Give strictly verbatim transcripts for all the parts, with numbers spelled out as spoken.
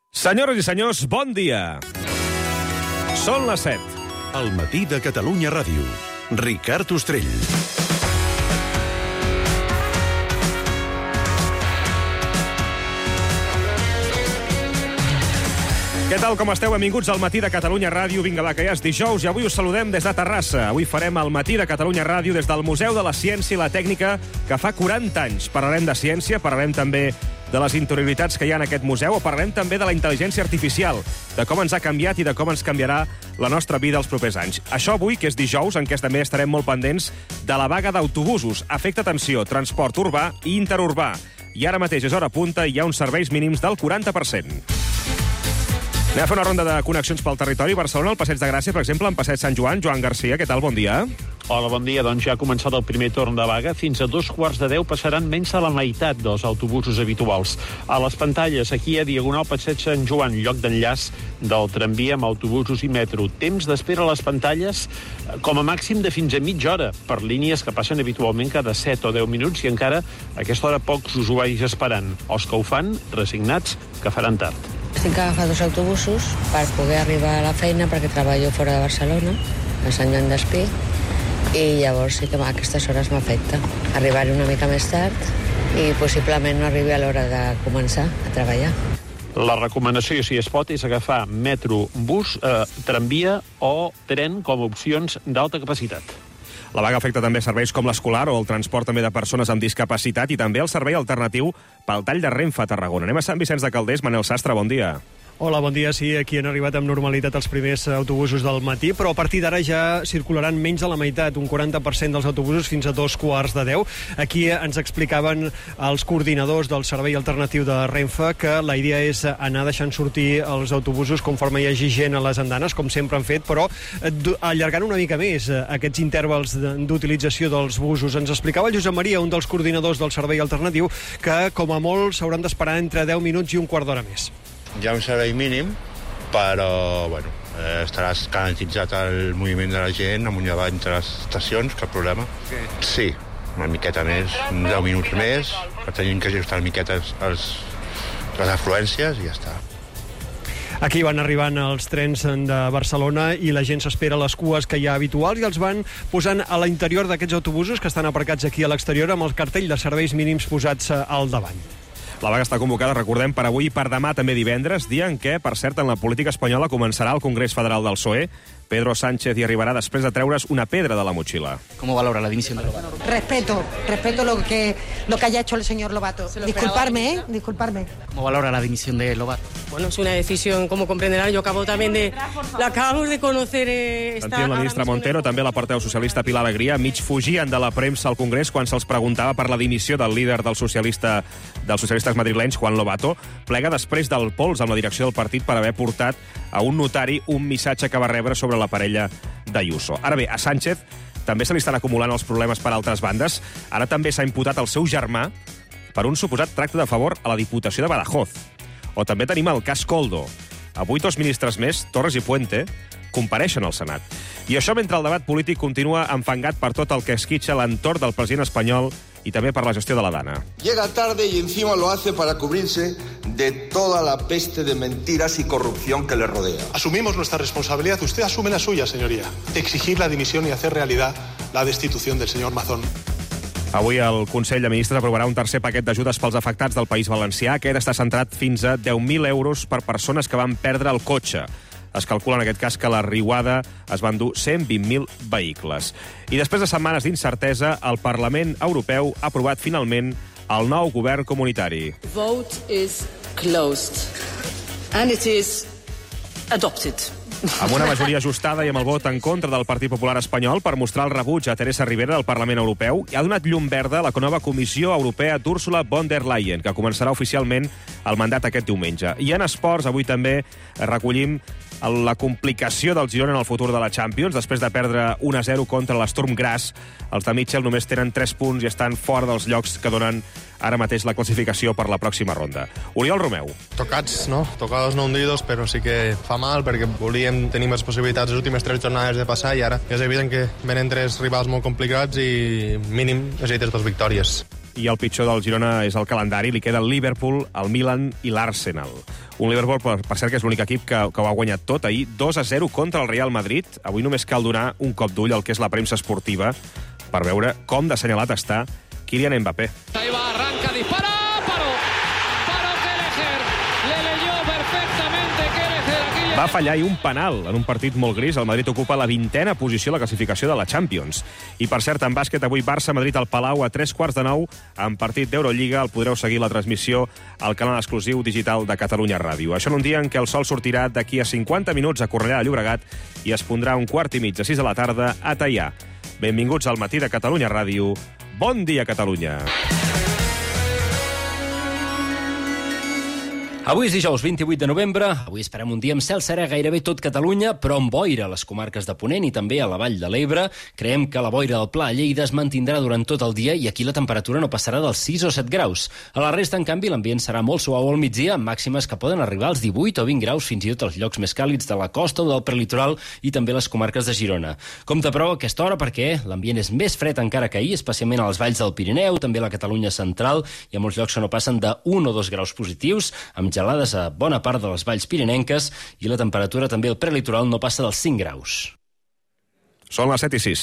Senyores i senyors, bon dia. Són les set. El matí de Catalunya Ràdio. Ricard Ostrell. Què tal, com esteu? Benvinguts al matí de Catalunya Ràdio. Vinga, va, que ja és dijous i avui us saludem des de Terrassa. Avui farem el matí de Catalunya Ràdio des del Museu de la Ciència i la Tècnica, que fa quaranta anys. Parlarem de ciència, parlarem també de les interioritats que hi ha en aquest museu, o parlarem també de la intel·ligència artificial, de com ens ha canviat i de com ens canviarà la nostra vida els propers anys. Això avui, que és dijous, en què també estarem molt pendents de la vaga d'autobusos. Afecta, atenció, transport urbà i interurbà. I ara mateix és hora punta i hi ha uns serveis mínims del quaranta per cent. Anem a fer una ronda de connexions pel territori. Barcelona, al Passeig de Gràcia, per exemple, en Passeig Sant Joan. Joan Garcia, què tal? Bon dia. Hola, bon dia. Doncs ja ha començat el primer torn de vaga. Fins a dos quarts de deu passaran menys de la meitat dels autobusos habituals. A les pantalles, aquí a Diagonal Passeig Sant Joan, lloc d'enllaç del tramvia amb autobusos i metro. Temps d'espera a les pantalles com a màxim de fins a mitja hora, per línies que passen habitualment cada set o deu minuts i encara a aquesta hora pocs usuaris esperant. Els que ho fan, resignats, que faran tard. Tinc que agafar dos autobusos per poder arribar a la feina, perquè treballo fora de Barcelona, a Sant Joan d'Espí, i llavors sí que a aquestes hores m'afecta. Arribaré una mica més tard i possiblement no arribi a l'hora de començar a treballar. La recomanació, si es pot, és agafar metro, bus, eh, tramvia o tren com a opcions d'alta capacitat. La vaga afecta també serveis com l'escolar o el transport també de persones amb discapacitat i també el servei alternatiu pel tall de Renfe a Tarragona. Anem a Sant Vicenç de Calders. Manel Sastre, bon dia. Hola, bon dia. Sí, aquí han arribat amb normalitat els primers autobusos del matí, però a partir d'ara ja circularan menys de la meitat, un quaranta per cent dels autobusos fins a dos quarts de deu. Aquí ens explicaven els coordinadors del servei alternatiu de Renfe que la idea és anar deixant sortir els autobusos conforme hi hagi gent a les andanes, com sempre han fet, però allargant una mica més aquests intervals d'utilització dels busos. Ens explicava el Josep Maria, un dels coordinadors del servei alternatiu, que com a molt s'hauran d'esperar entre deu minuts i un quart d'hora més. Hi ha un servei mínim, però bueno, eh, estaràs garantitzat el moviment de la gent amunt i avall entre les estacions, cap problema. Sí, una miqueta més, deu minuts més, que tenim que ajustar una miqueta els, les afluències i ja està. Aquí van arribant els trens de Barcelona i la gent s'espera a les cues que hi ha habituals i els van posant a l'interior d'aquests autobusos que estan aparcats aquí a l'exterior amb el cartell de serveis mínims posats al davant. La vaga està convocada, recordem, per avui i per demà, també divendres, dia en què, per cert, en la política espanyola començarà el Congrés Federal del P S O E. Pedro Sánchez hi arribarà després de treure's una pedra de la motxilla. ¿Cómo valora la dimisión de Lobato? Respeto, respeto lo que, lo que haya hecho el señor Lobato. Disculparme, ¿eh? Disculparme. ¿Cómo valora la dimisión de Lobato? Bueno, es una decisión, como comprenderán, yo acabo también de... La acabamos de conocer... Eh, Sentim la ministra Montero, també la portaveu socialista Pilar Alegria, mig fugien de la premsa al Congrés quan se'ls preguntava per la dimissió del líder del socialista dels socialistes madrilenys, Juan Lobato. Plega després del pols amb la direcció del partit per haver portat a un notari un missatge que va rebre sobre la parella d'Ayuso. Ara bé, a Sánchez també se li estan acumulant els problemes per altres bandes. Ara també s'ha imputat el seu germà per un suposat tracte de favor a la Diputació de Badajoz. O també tenim el cas Koldo. Avui dos ministres més, Torres i Puente, compareixen al Senat. I això mentre el debat polític continua enfangat per tot el que esquitxa l'entorn del president espanyol y también para la gestión de la Dana. Llega tarde y encima lo hace para cubrirse de toda la peste de mentiras y corrupción que le rodea. Asumimos nuestra responsabilidad, usted asume la suya, señoría, de exigir la dimisión y hacer realidad la destitución del señor Mazón. Avui el Consell de Ministres aprovarà un tercer paquet d'ajudes pels afectats del País Valencià. Aquest està centrat fins a deu mil euros per persones que van perdre el cotxe. Es calcula en aquest cas que la riuada es va endur cent vint mil vehicles. I després de setmanes d'incertesa, el Parlament Europeu ha aprovat finalment el nou govern comunitari. Vote is closed and it is adopted. Amb una majoria ajustada i amb el vot en contra del Partit Popular espanyol per mostrar el rebuig a Teresa Rivera del Parlament Europeu, ha donat llum verda a la nova Comissió Europea d'Ursula von der Leyen, que començarà oficialment el mandat aquest diumenge. I en esports, avui també recollim la complicació del Girona en el futur de la Champions. Després de perdre un a zero contra l'Sturm Graz, els de Mitchell només tenen tres punts i estan fora dels llocs que donen ara mateix la classificació per la pròxima ronda. Oriol Romeu. Tocats, no? Tocados no hundidos, però sí que fa mal perquè volíem tenir més possibilitats les últimes tres jornades de passar i ara és evident que venen tres rivals molt complicats i mínim necessites dues victòries. i el pitjor del Girona és el calendari. Li queda el Liverpool, el Milan i l'Arsenal. Un Liverpool, per, per cert, que és l'únic equip que, que ho ha guanyat tot ahir, dos a zero contra el Real Madrid. Avui només cal donar un cop d'ull al que és la premsa esportiva per veure com d'assenyalat està Kylian Mbappé. Ahí va, arranca, dispara, paró, paró Kelleher, le leyó perfectamente Kelleher aquí. Va fallar i un penal en un partit molt gris. El Madrid ocupa la vintena posició a la classificació de la Champions. I, per cert, en bàsquet, avui Barça-Madrid al Palau a tres quarts de nou, en partit d'Eurolliga. El podreu seguir la transmissió al canal exclusiu digital de Catalunya Ràdio. Això en un dia en què el sol sortirà d'aquí a cinquanta minuts a Cornellà de Llobregat i es pondrà un quart i mig a sis de la tarda a Teià. Benvinguts al matí de Catalunya Ràdio. Bon dia, Catalunya. Avui és dijous vint-i-vuit de novembre. Avui esperem un dia amb cel serè gairebé tot Catalunya, però amb boira a les comarques de Ponent i també a la Vall de l'Ebre. Creiem que la boira del Pla a Lleida es mantindrà durant tot el dia i aquí la temperatura no passarà dels sis o set graus. A la resta, en canvi, l'ambient serà molt suau al migdia, amb màximes que poden arribar als divuit o vint graus, fins i tot als llocs més càlids de la costa o del prelitoral i també les comarques de Girona. Compte, però, a aquesta hora perquè l'ambient és més fred encara que ahir, especialment a les valls del Pirineu, també a la Catalunya central. Hi ha molts llocs que no passen de un o dos graus positius, amb gelades a bona part de les valls pirinenques i la temperatura també al prelitoral no passa dels cinc graus. Són les set i sis.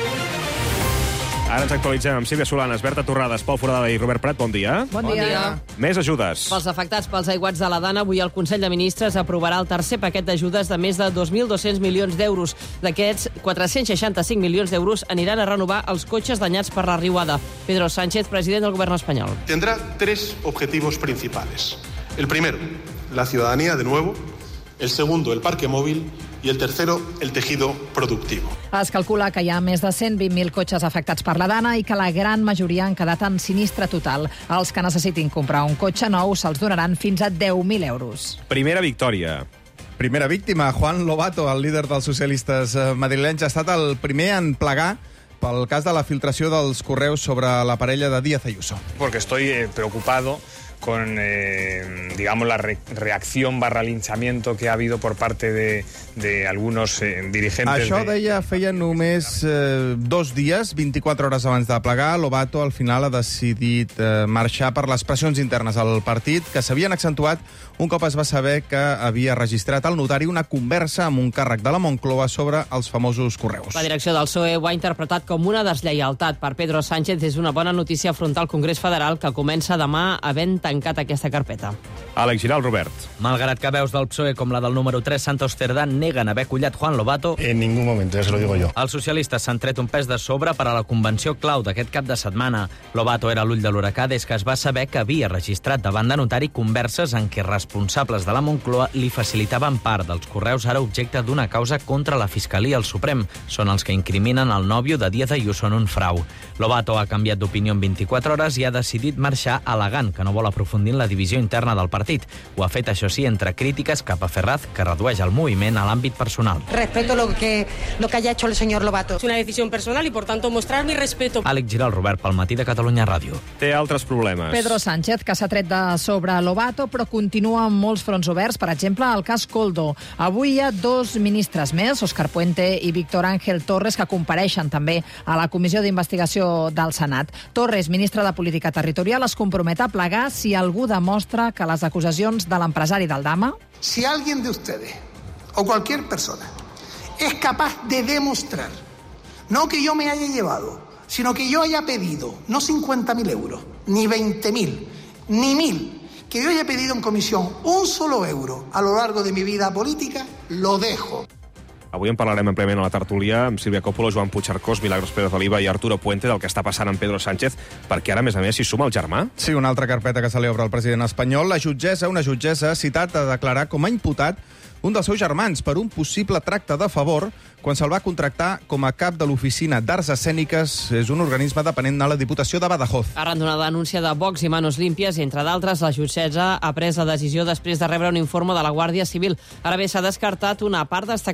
Ara ens actualitzem amb Sílvia Solanes, Berta Torrades, Pol Foradada i Robert Prat. Bon dia. Bon dia. Més ajudes. Pels afectats pels aiguats de la Dana, avui el Consell de Ministres aprovarà el tercer paquet d'ajudes de més de dos mil dos-cents milions d'euros. D'aquests, quatre-cents seixanta-cinc milions d'euros aniran a renovar els cotxes danyats per la riuada. Pedro Sánchez, president del govern espanyol. Tendrá tres objetivos principales. El primero, la ciudadanía de nuevo. El segundo, el parque móvil. I el tercero, el tejido productivo. Es calcula que hi ha més de cent vint mil cotxes afectats per la Dana i que la gran majoria han quedat en sinistre total. Els que necessitin comprar un cotxe nou se'ls donaran fins a deu mil euros. Primera victòria. Primera víctima, Juan Lobato, el líder dels socialistes madrilenys, ha estat el primer en plegar pel cas de la filtració dels correus sobre la parella de Díaz Ayuso. Porque estoy eh, preocupado con, eh, digamos, la re reacción barra linchamiento que ha habido por parte de, de algunos eh, dirigentes. Això, de... deia, feia només eh, dos dies, vint-i-quatre hores abans de plegar. Lobato, al final, ha decidit eh, marxar per les pressions internes al partit, que s'havien accentuat un cop es va saber que havia registrat al notari una conversa amb un càrrec de la Moncloa sobre els famosos correus. La direcció del P S O E ho ha interpretat com una deslleialtat per Pedro Sánchez. És una bona notícia afrontar el Congrés Federal, que comença demà havent tancat aquesta carpeta. Àlex Giral, Robert. Malgrat que veus del P S O E com la del número tres, Santos Cerdán, neguen haver collat Juan Lobato. En ningún momento, ya se lo digo yo. Els socialistes s'han tret un pes de sobre per a la convenció clau d'aquest cap de setmana. Lobato era l'ull de l'huracà des que es va saber que havia registrat davant de notari converses en què responsables de la Moncloa li facilitaven part dels correus ara objecte d'una causa contra la Fiscalia al Suprem. Són els que incriminen el nòvio de Díaz Ayuso en un frau. Lobato ha canviat d'opinió en vint-i-quatre hores i ha decidit marxar al·legant que no vol aprofundir en la divisió interna del partit. Ho ha fet, això sí, entre crítiques cap a Ferraz, que redueix el moviment a l'àmbit personal. Respeto lo que, lo que haya hecho el señor Lobato. Es una decisión personal y, por tanto, mostrar mi respeto. Àlex Giral, Robert, pel matí de Catalunya Ràdio. Té altres problemes. Pedro Sánchez, que s'ha tret de sobre Lobato, però continua amb molts fronts oberts, per exemple, el cas Koldo. Avui hi ha dos ministres més, Òscar Puente i Víctor Ángel Torres, que compareixen també a la Comissió d'Investigació del Senat. Torres, ministre de Política Territorial, es compromet a plegar si algú demostra que les acusacions de l'empresari d'Aldama... Si alguien de ustedes, o cualquier persona, es capaz de demostrar, no que yo me haya llevado, sino que yo haya pedido, no cincuenta mil euros, ni veinte mil, ni mil, que yo haya pedido en comisión un solo euro a lo largo de mi vida política, lo dejo. Avui en parlarem ampliament a la tertúlia amb Sílvia Coppola, Joan Puigcercós, Milagros Pérez Oliva i Arturo Puente del que està passant amb Pedro Sánchez, perquè ara, a més a més, s'hi suma el germà. Sí, una altra carpeta que se li obre al president espanyol. La jutgessa, una jutgessa, ha citat a declarar com a imputat un dels seus germans per un possible tracte de favor quan se'l va contractar com a cap de l'Oficina d'Arts Escèniques. És un organisme dependent de la Diputació de Badajoz. Arran d'una denúncia de Vox i Manos Límpies, i entre d'altres, la jutgessa ha pres la decisió després de rebre un informe de la Guàrdia Civil. Ara bé, s'ha descartat una part destacada de la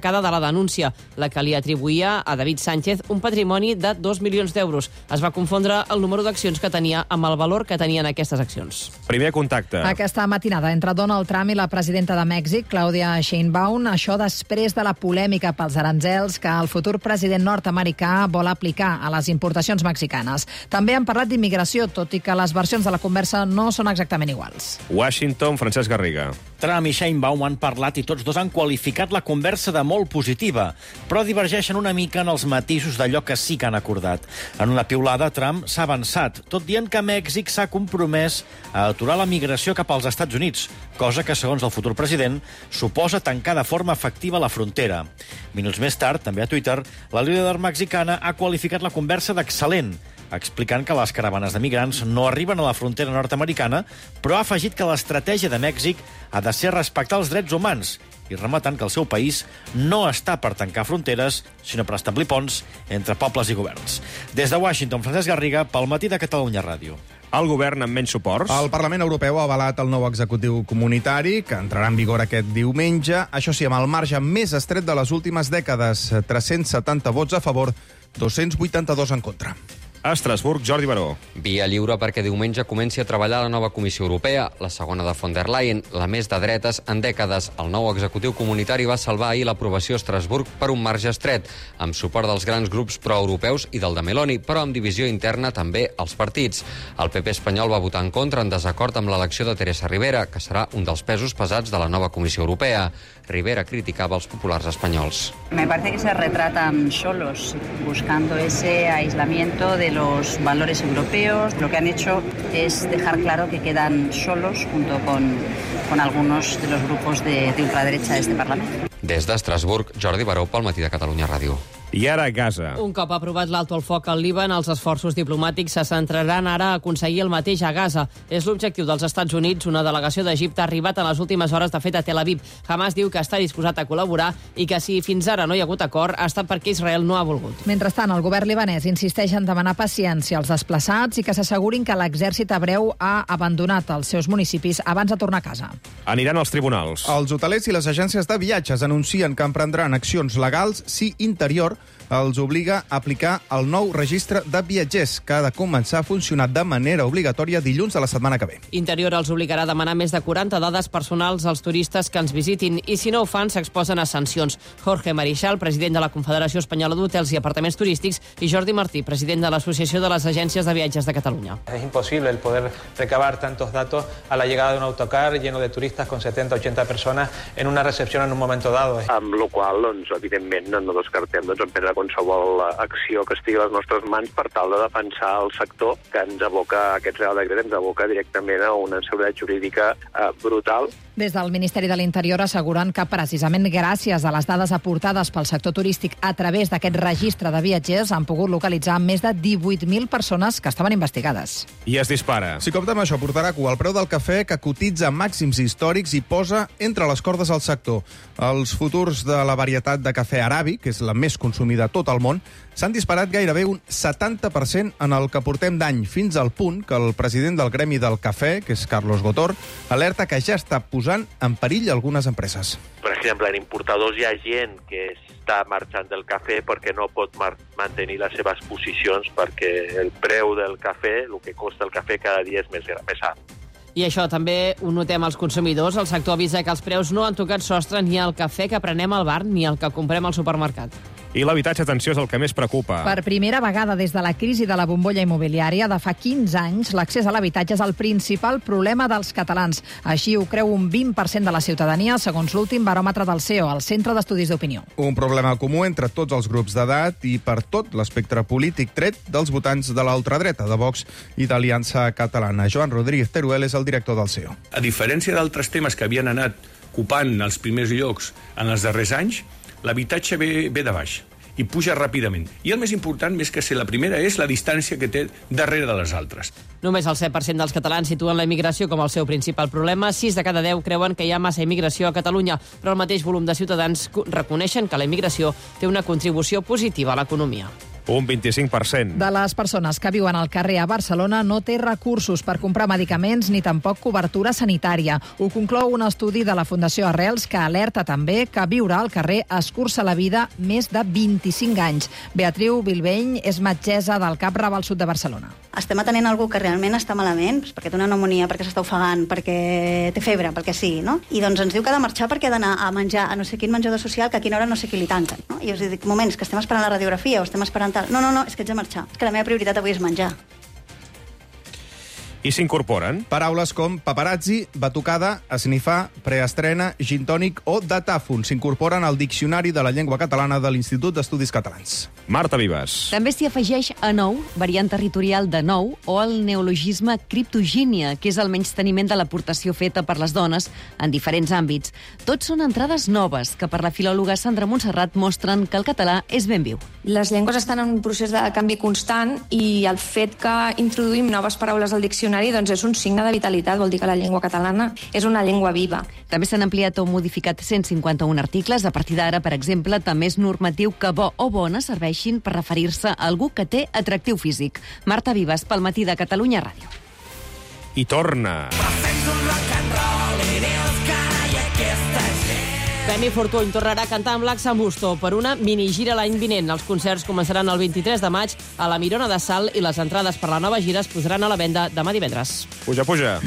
denúncia, la que li atribuïa a David Sánchez un patrimoni de dos milions d'euros. Es va confondre el número d'accions que tenia amb el valor que tenien aquestes accions. Primer contacte. Aquesta matinada entre Donald Trump i la presidenta de Mèxic, Claudia Sheinbaum, això després de la polèmica pels aranzels que el futur president nord-americà vol aplicar a les importacions mexicanes. També han parlat d'immigració, tot i que les versions de la conversa no són exactament iguals. Washington, Francesc Garriga. Trump i Sheinbaum han parlat i tots dos han qualificat la conversa de molt positiva, però divergeixen una mica en els matisos d'allò que sí que han acordat. En una piulada, Trump s'ha avançat, tot dient que Mèxic s'ha compromès a aturar la migració cap als Estats Units, cosa que, segons el futur president, suposa tancar de forma efectiva la frontera. Minuts més tard, també a Twitter, la líder mexicana ha qualificat la conversa d'excel·lent, explicant que les caravanes de migrants no arriben a la frontera nord-americana, però ha afegit que l'estratègia de Mèxic ha de ser respectar els drets humans i rematant que el seu país no està per tancar fronteres, sinó per establir ponts entre pobles i governs. Des de Washington, Francesc Garriga, pel Matí de Catalunya Ràdio. El govern amb menys suports. El Parlament Europeu ha avalat el nou executiu comunitari, que entrarà en vigor aquest diumenge. Això sí, amb el marge més estret de les últimes dècades. tres-cents setanta vots a favor, dos-cents vuitanta-dos en contra. A Estrasburg, Jordi Baró. Via lliure perquè diumenge comenci a treballar la nova Comissió Europea, la segona de von der Leyen, la més de dretes en dècades. El nou executiu comunitari va salvar ahir l'aprovació a Estrasburg per un marge estret, amb suport dels grans grups proeuropeus i del de Meloni, però amb divisió interna també als partits. El P P espanyol va votar en contra en desacord amb l'elecció de Teresa Ribera, que serà un dels pesos pesats de la nova Comissió Europea. Rivera criticava els populars espanyols. Me parece que se retratan solos, buscando ese aislamiento de los valores europeos. Lo que han hecho es dejar claro que quedan solos junto con, con algunos de los grupos de, de ultraderecha de este Parlamento. Des d'Estrasburg, Jordi Baró, pel Matí de Catalunya Ràdio. I ara a Gaza. Un cop aprovat l'alto al foc al Líban, els esforços diplomàtics se centraran ara a aconseguir el mateix a Gaza. És l'objectiu dels Estats Units. Una delegació d'Egipte ha arribat en les últimes hores, de fet, a Tel Aviv. Hamas diu que està disposat a col·laborar i que si fins ara no hi ha hagut acord ha estat perquè Israel no ha volgut. Mentrestant, el govern libanès insisteix en demanar paciència als desplaçats i que s'assegurin que l'exèrcit hebreu ha abandonat els seus municipis abans de tornar a casa. Aniran als tribunals. Els hotelers i les agències de viatges anuncien que emprendran accions legals si Interior els obliga a aplicar el nou registre de viatgers, que ha de començar a funcionar de manera obligatòria dilluns de la setmana que ve. Interior els obligarà a demanar més de quaranta dades personals als turistes que ens visitin i, si no ho fan, s'exposen a sancions. Jorge Marichal, president de la Confederació Espanyola d'Hotels i Apartaments Turístics, i Jordi Martí, president de l'Associació de les Agències de Viatges de Catalunya. Es imposible el poder recabar tantos datos a la llegada de un autocar lleno de turistas con setenta ochenta personas en una recepción en un momento dado. Amb la qual, doncs, evidentment, no descartem doncs, emprendre qualsevol acció que estigui a les nostres mans per tal de defensar el sector que ens aboca, aquest Real Decret ens aboca directament a una inseguretat jurídica eh, brutal. Des del Ministeri de l'Interior asseguren que precisament gràcies a les dades aportades pel sector turístic a través d'aquest registre de viatgers han pogut localitzar més de divuit mil persones que estaven investigades. I es dispara. Si compta amb això, portarà cua el preu del cafè, que cotitza màxims històrics i posa entre les cordes al sector. Els futurs de la varietat de cafè aràbic, que és la més consumida a tot el món, s'han disparat gairebé un setanta per cent en el que portem d'any, fins al punt que el president del Gremi del Cafè, que és Carlos Gotor, alerta que ja està posant en perill algunes empreses. Per exemple, en importadors hi ha gent que està marxant del cafè perquè no pot mantenir les seves posicions perquè el preu del cafè, el que costa el cafè cada dia és més, més alt. I això també ho notem als consumidors. El sector avisa que els preus no han tocat sostre ni al cafè que prenem al bar ni al que comprem al supermercat. I l'habitatge, atenció, és el que més preocupa. Per primera vegada des de la crisi de la bombolla immobiliària de fa quinze anys, l'accés a l'habitatge és el principal problema dels catalans. Així ho creu un vint per cent de la ciutadania, segons l'últim baròmetre del C E O, el Centre d'Estudis d'Opinió. Un problema comú entre tots els grups d'edat i per tot l'espectre polític, tret dels votants de l'ultradreta, de Vox i d'Aliança Catalana. Joan Rodríguez Teruel és el director del C E O. A diferència d'altres temes que havien anat ocupant els primers llocs en els darrers anys, l'habitatge ve, ve de baix i puja ràpidament. I el més important, més que ser la primera, és la distància que té darrere de les altres. Només el set per cent dels catalans situen la immigració com el seu principal problema. sis de cada deu creuen que hi ha massa immigració a Catalunya, però el mateix volum de ciutadans reconeixen que la immigració té una contribució positiva a l'economia. Un vint-i-cinc per cent. De les persones que viuen al carrer a Barcelona no té recursos per comprar medicaments ni tampoc cobertura sanitària. Ho conclou un estudi de la Fundació Arrels que alerta també que viure al carrer escurça la vida més de vint-i-cinc anys. Beatriu Bilbeny és metgessa del Cap Raval Sud de Barcelona. Estem atenent algú que realment està malament, perquè té una pneumonia, perquè s'està ofegant, perquè té febre, pel que sigui, no? I doncs ens diu que ha de marxar perquè ha d'anar a menjar a no sé quin menjador social, que a quina hora no sé qui li tanquen, no? I us dic, moments, que estem esperant la radiografia o estem esperant tal... No, no, no, és que ets de marxar. És que la meva prioritat avui és menjar. I s'incorporen paraules com paparazzi, batucada, esnifar, preestrena, gin tònic o datàfon. S'incorporen al Diccionari de la Llengua Catalana de l'Institut d'Estudis Catalans. Marta Vives. També s'hi afegeix a nou, variant territorial de nou, o el neologisme criptogínia, que és el menysteniment de l'aportació feta per les dones en diferents àmbits. Tots són entrades noves que per la filòloga Sandra Montserrat mostren que el català és ben viu. Les llengües estan en un procés de canvi constant i el fet que introduïm noves paraules al diccionari doncs és un signe de vitalitat, vol dir que la llengua catalana és una llengua viva. També s'han ampliat o modificat cent cinquanta-un articles. A partir d'ara, per exemple, també és normatiu que bo o bona serveixin per referir-se a algú que té atractiu físic. Marta Vives, pel Matí de Catalunya Ràdio. I torna. Demi Fortuny tornarà a cantar amb l'Axa Busto per una minigira l'any vinent. Els concerts començaran el vint-i-tres de maig a la Mirona de Salt i les entrades per la nova gira es posaran a la venda demà divendres. Puja, puja.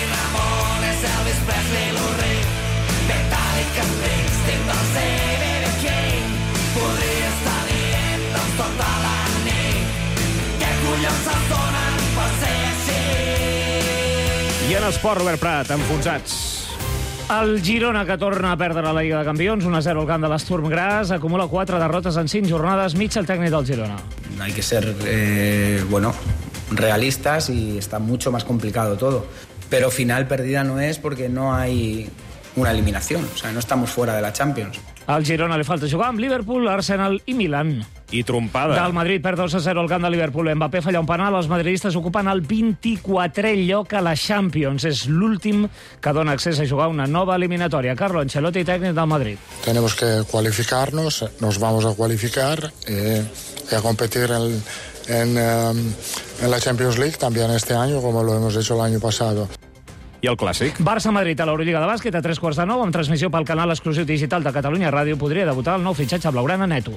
I en esport, Robert Prat, enfonsats. El Girona, que torna a perdre la Lliga de Campions, un a zero al camp de l'Sturm Graz, acumula quatre derrotes en cinc jornades, mig el tècnic del Girona. Hay que ser, eh, bueno, realistas y está mucho más complicado todo. Pero final perdida no es porque no hay una eliminación, o sea, no estamos fuera de la Champions. Al Girona li falta jugar amb Liverpool, Arsenal i Milan. I trompada. Del Madrid perd dos a zero al camp de Liverpool. Mbappé falla un penal, els madridistes ocupen el vint-i-quatrè lloc a la Champions. És l'últim que dona accés a jugar una nova eliminatòria. Carlo Ancelotti, tècnic del Madrid. Tenemos que cualificarnos, nos vamos a cualificar eh, y a competir en, en, um, en la Champions League también este año, como lo hemos hecho el año pasado. I el clàssic. Barça-Madrid a l'Eurolliga de bàsquet a tres quarts de nou, amb transmissió pel canal exclusiu digital de Catalunya Ràdio. Podria debutar el nou fitxatge blaugrana Neto.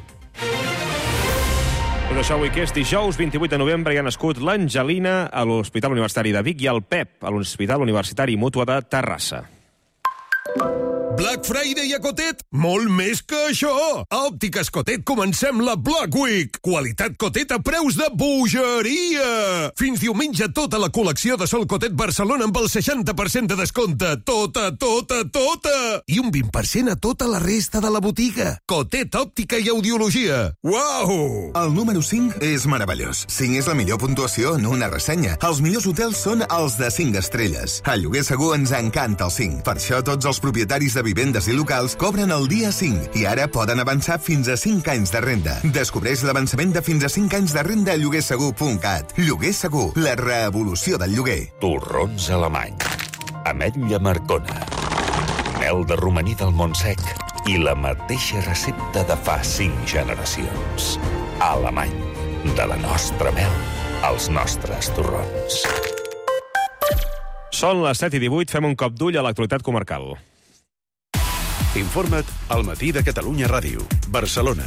Tot això avui que és dijous, vint-i-vuit de novembre, hi ha nascut l'Angelina a l'Hospital Universitari de Vic i el Pep a l'Hospital Universitari Mútua de Terrassa. Black Friday a Cotet? Molt més que això! A Òptiques Cotet comencem la Black Week. Qualitat Cotet a preus de bogeria! Fins diumenge tota la col·lecció de Sol Cotet Barcelona amb el seixanta per cent de descompte. Tota, tota, tota! I un vint per cent a tota la resta de la botiga. Cotet Òptica i Audiologia. Uau! El número cinc és meravellós. cinc és la millor puntuació en una ressenya. Els millors hotels són els de cinc estrelles. A Lloguer Segur ens encanta el cinc. Per això tots els propietaris de vivendes i locals cobren el dia cinc i ara poden avançar fins a cinc anys de renda. Descobreix l'avançament de fins a cinc anys de renda a lloguer segur punt cat. Lloguer Segur, la revolució del lloguer. Torrons alemany, ametlla marcona, mel de romaní del Montsec i la mateixa recepta de fa cinc generacions. Alemany, de la nostra mel als nostres torrons. Són les set i divuit, fem un cop d'ull a l'actualitat comarcal. Informa't al Matí de Catalunya Ràdio, Barcelona.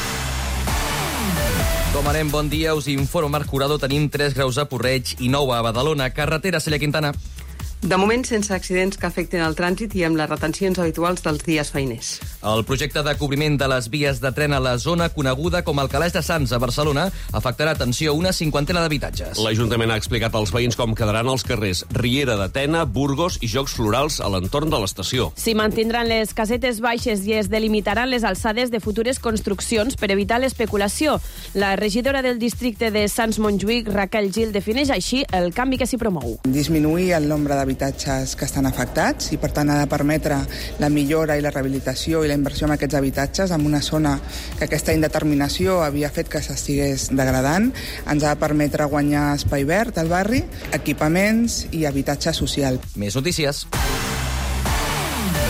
Com anem? Bon dia, us informo Marc Curado. Tenim tres graus a Porreig i nou a Badalona. Carretera, Celia Quintana. De moment, sense accidents que afecten el trànsit i amb les retencions habituals dels dies feiners. El projecte de cobriment de les vies de tren a la zona coneguda com el Calaix de Sants a Barcelona afectarà, atenció, una cinquantena d'habitatges. L'Ajuntament ha explicat als veïns com quedaran els carrers Riera de Tena, Burgos i Jocs Florals a l'entorn de l'estació. S'hi mantindran les casetes baixes i es delimitaran les alçades de futures construccions per evitar l'especulació. La regidora del districte de Sants Montjuïc, Raquel Gil, defineix així el canvi que s'hi promou. Disminuir el nombre d'habitatges que estan afectats i, per tant, ha de permetre la millora i la rehabilitació i la inversió en aquests habitatges en una zona que aquesta indeterminació havia fet que s'estigués degradant. Ens ha de permetre guanyar espai verd al barri, equipaments i habitatge social. Més notícies.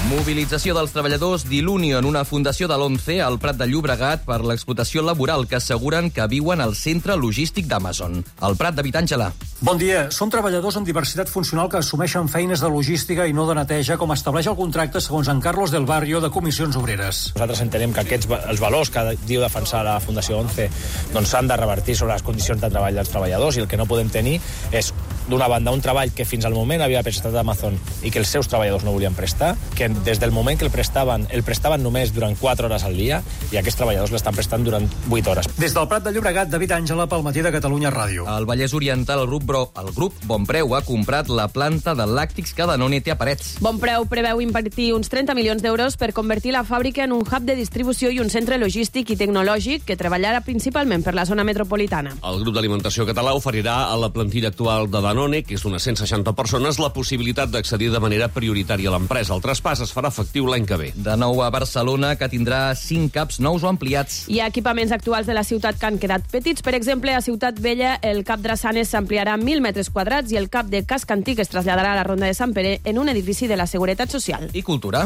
Mobilització dels treballadors d'Ilunion, una fundació de l'ONCE al Prat de Llobregat per l'explotació laboral que asseguren que viuen al centre logístic d'Amazon. Al Prat, David Àngela. Bon dia. Som treballadors amb diversitat funcional que assumeixen feines de logística i no de neteja, com estableix el contracte segons en Carlos del Barrio de Comissions Obreres. Nosaltres entenem que aquests els valors que diu defensar la Fundació ONCE doncs s'han de revertir sobre les condicions de treball dels treballadors, i el que no podem tenir és, d'una banda, un treball que fins al moment havia prestat Amazon i que els seus treballadors no volien prestar, que des del moment que el prestaven, el prestaven només durant quatre hores al dia, i aquests treballadors l'estan prestant durant vuit hores. Des del Prat de Llobregat, David Àngela, pel Matí de Catalunya Ràdio. Al Vallès Oriental, el grup, Bro, el grup Bonpreu ha comprat la planta de làctics que Danone té a Parets. Bonpreu preveu invertir uns trenta milions d'euros per convertir la fàbrica en un hub de distribució i un centre logístic i tecnològic que treballarà principalment per la zona metropolitana. El grup d'alimentació català oferirà a la plantilla actual de Danone, que és d'unes cent seixanta persones, la possibilitat d'accedir de manera prioritària a l'empresa. El traspàs es farà efectiu l'any que ve. De nou a Barcelona, que tindrà cinc caps nous o ampliats. Hi ha equipaments actuals de la ciutat que han quedat petits. Per exemple, a Ciutat Vella, el cap Drassanes s'ampliarà mil metres quadrats i el cap de Casc Antic es traslladarà a la Ronda de Sant Pere en un edifici de la Seguretat Social. I cultura.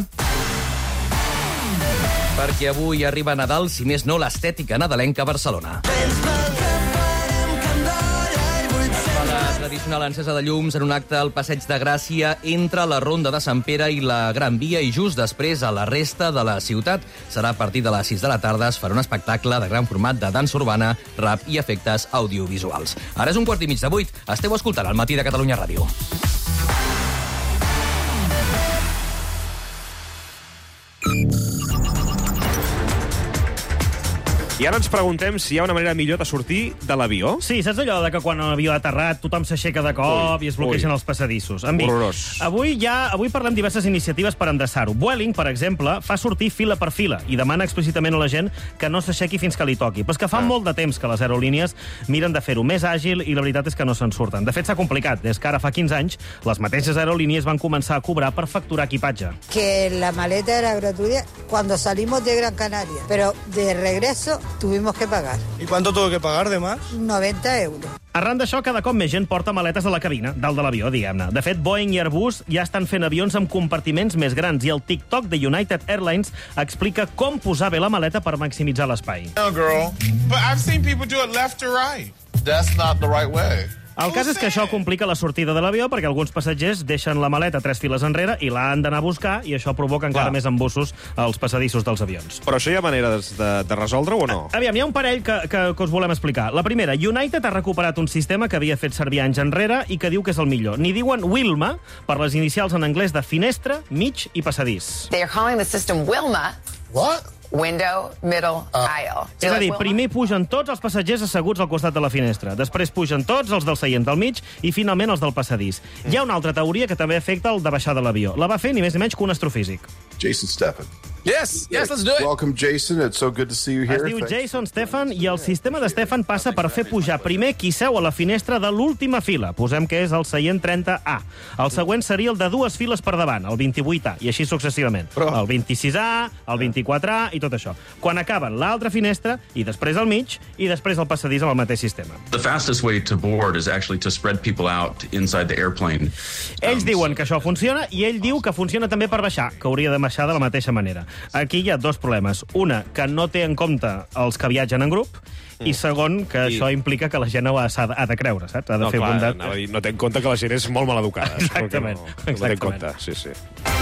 Perquè avui arriba Nadal, si més no l'estètica nadalenca a Barcelona. Tradicional encesa de llums en un acte al Passeig de Gràcia entre la Ronda de Sant Pere i la Gran Via, i just després a la resta de la ciutat. Serà a partir de les sis de la tarda. Es farà un espectacle de gran format de dansa urbana, rap i efectes audiovisuals. Ara és un quart i mig de vuit. Esteu escoltant el Matí de Catalunya Ràdio. I ara ens preguntem si hi ha una manera millor de sortir de l'avió. Sí, saps allò de que quan l'avió ha aterrat tothom s'aixeca de cop ui, i es bloquegen ui. els passadissos? En fi, avui, ja, avui parlem diverses iniciatives per endreçar-ho. Vueling, per exemple, fa sortir fila per fila i demana explícitament a la gent que no s'aixequi fins que li toqui. Però és que fa ah. molt de temps que les aerolínies miren de fer-ho més àgil i la veritat és que no se'n surten. De fet, s'ha complicat. Des que ara fa quinze anys, les mateixes aerolínies van començar a cobrar per facturar equipatge. Que la maleta era gratuita cuando salimos de Gran Canaria, pero de regreso tuvimos que pagar. ¿Y cuánto tuvo que pagar de más? noventa euros. Arran d'això, cada cop més gent porta maletes a la cabina, dalt de l'avió, diguem-ne. De fet, Boeing i Airbus ja estan fent avions amb compartiments més grans i el TikTok de United Airlines explica com posar bé la maleta per maximitzar l'espai. No, girl, but I've seen people do it left to right. That's not the right way. El cas és que això complica la sortida de l'avió perquè alguns passatgers deixen la maleta tres files enrere i l'han d'anar a buscar, i això provoca encara Clar. més embussos als passadissos dels avions. Però això hi ha manera de, de, de resoldre-ho o no? Aviam, hi ha un parell que, que, que us volem explicar. La primera, United ha recuperat un sistema que havia fet servir anys enrere i que diu que és el millor. N'hi diuen Wilma, per les inicials en anglès de finestra, mig i passadís. They are calling the system Wilma. What? Window, middle, uh. aisle. És a dir, primer pugen tots els passatgers asseguts al costat de la finestra, després pugen tots els del seient del mig i finalment els del passadís. Mm. Hi ha una altra teoria que també afecta el de baixar de l'avió. La va fer ni més ni menys que un astrofísic. Jason Stephan. Yes, yes, let's do it. Welcome, Jason. It's so good to see you here. Es diu Jason Stephan i el sistema de Stephan passa per fer pujar primer qui seu a la finestra de l'última fila. Posem que és el seient trenta A. El següent seria el de dues files per davant, el vint-i-vuit A, i així successivament. Però... el vint-i-sis A, el vint-i-quatre A i tot això. Quan acaben l'altra finestra, i després al mig, i després el passadís amb el mateix sistema. The fastest way to board is actually to spread people out inside the airplane. Ells um, diuen que això funciona, i ell diu que funciona també per baixar, que hauria de baixar de la mateixa manera. Aquí hi ha dos problemes. Una, que no té en compte els que viatgen en grup, mm. i segon, que I... això implica que la gent ho ha, ha de creure, saps? Ha de no, fer clar, bondat. No, no té en compte que la gent és molt maleducada. Exactament. No, exactament. no té en compte, sí, sí.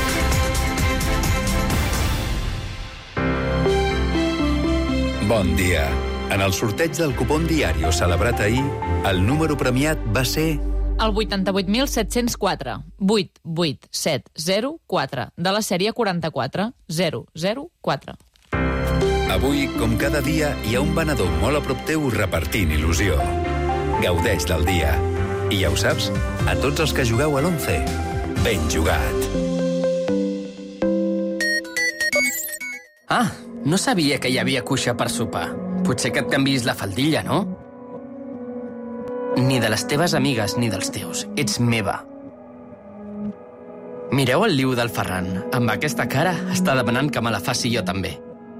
Bon dia. En el sorteig del cupón Diario celebrat ahir, el número premiat va ser... el vuitanta-vuit mil set-cents quatre, vuit vuit set zero quatre, de la sèrie quaranta-quatre zero zero quatre. Avui, com cada dia, hi ha un venedor molt a prop teu repartint il·lusió. Gaudeix del dia. I ja ho saps, a tots els que jugueu a l'Once, ben jugat. Ah, no sabia que hi havia cuixa per sopar. Potser que et canviïs la faldilla, no? Ni de les teves amigues ni dels teus. Ets meva. Mireu el liu del Ferran. Amb aquesta cara està demanant que me la faci jo també.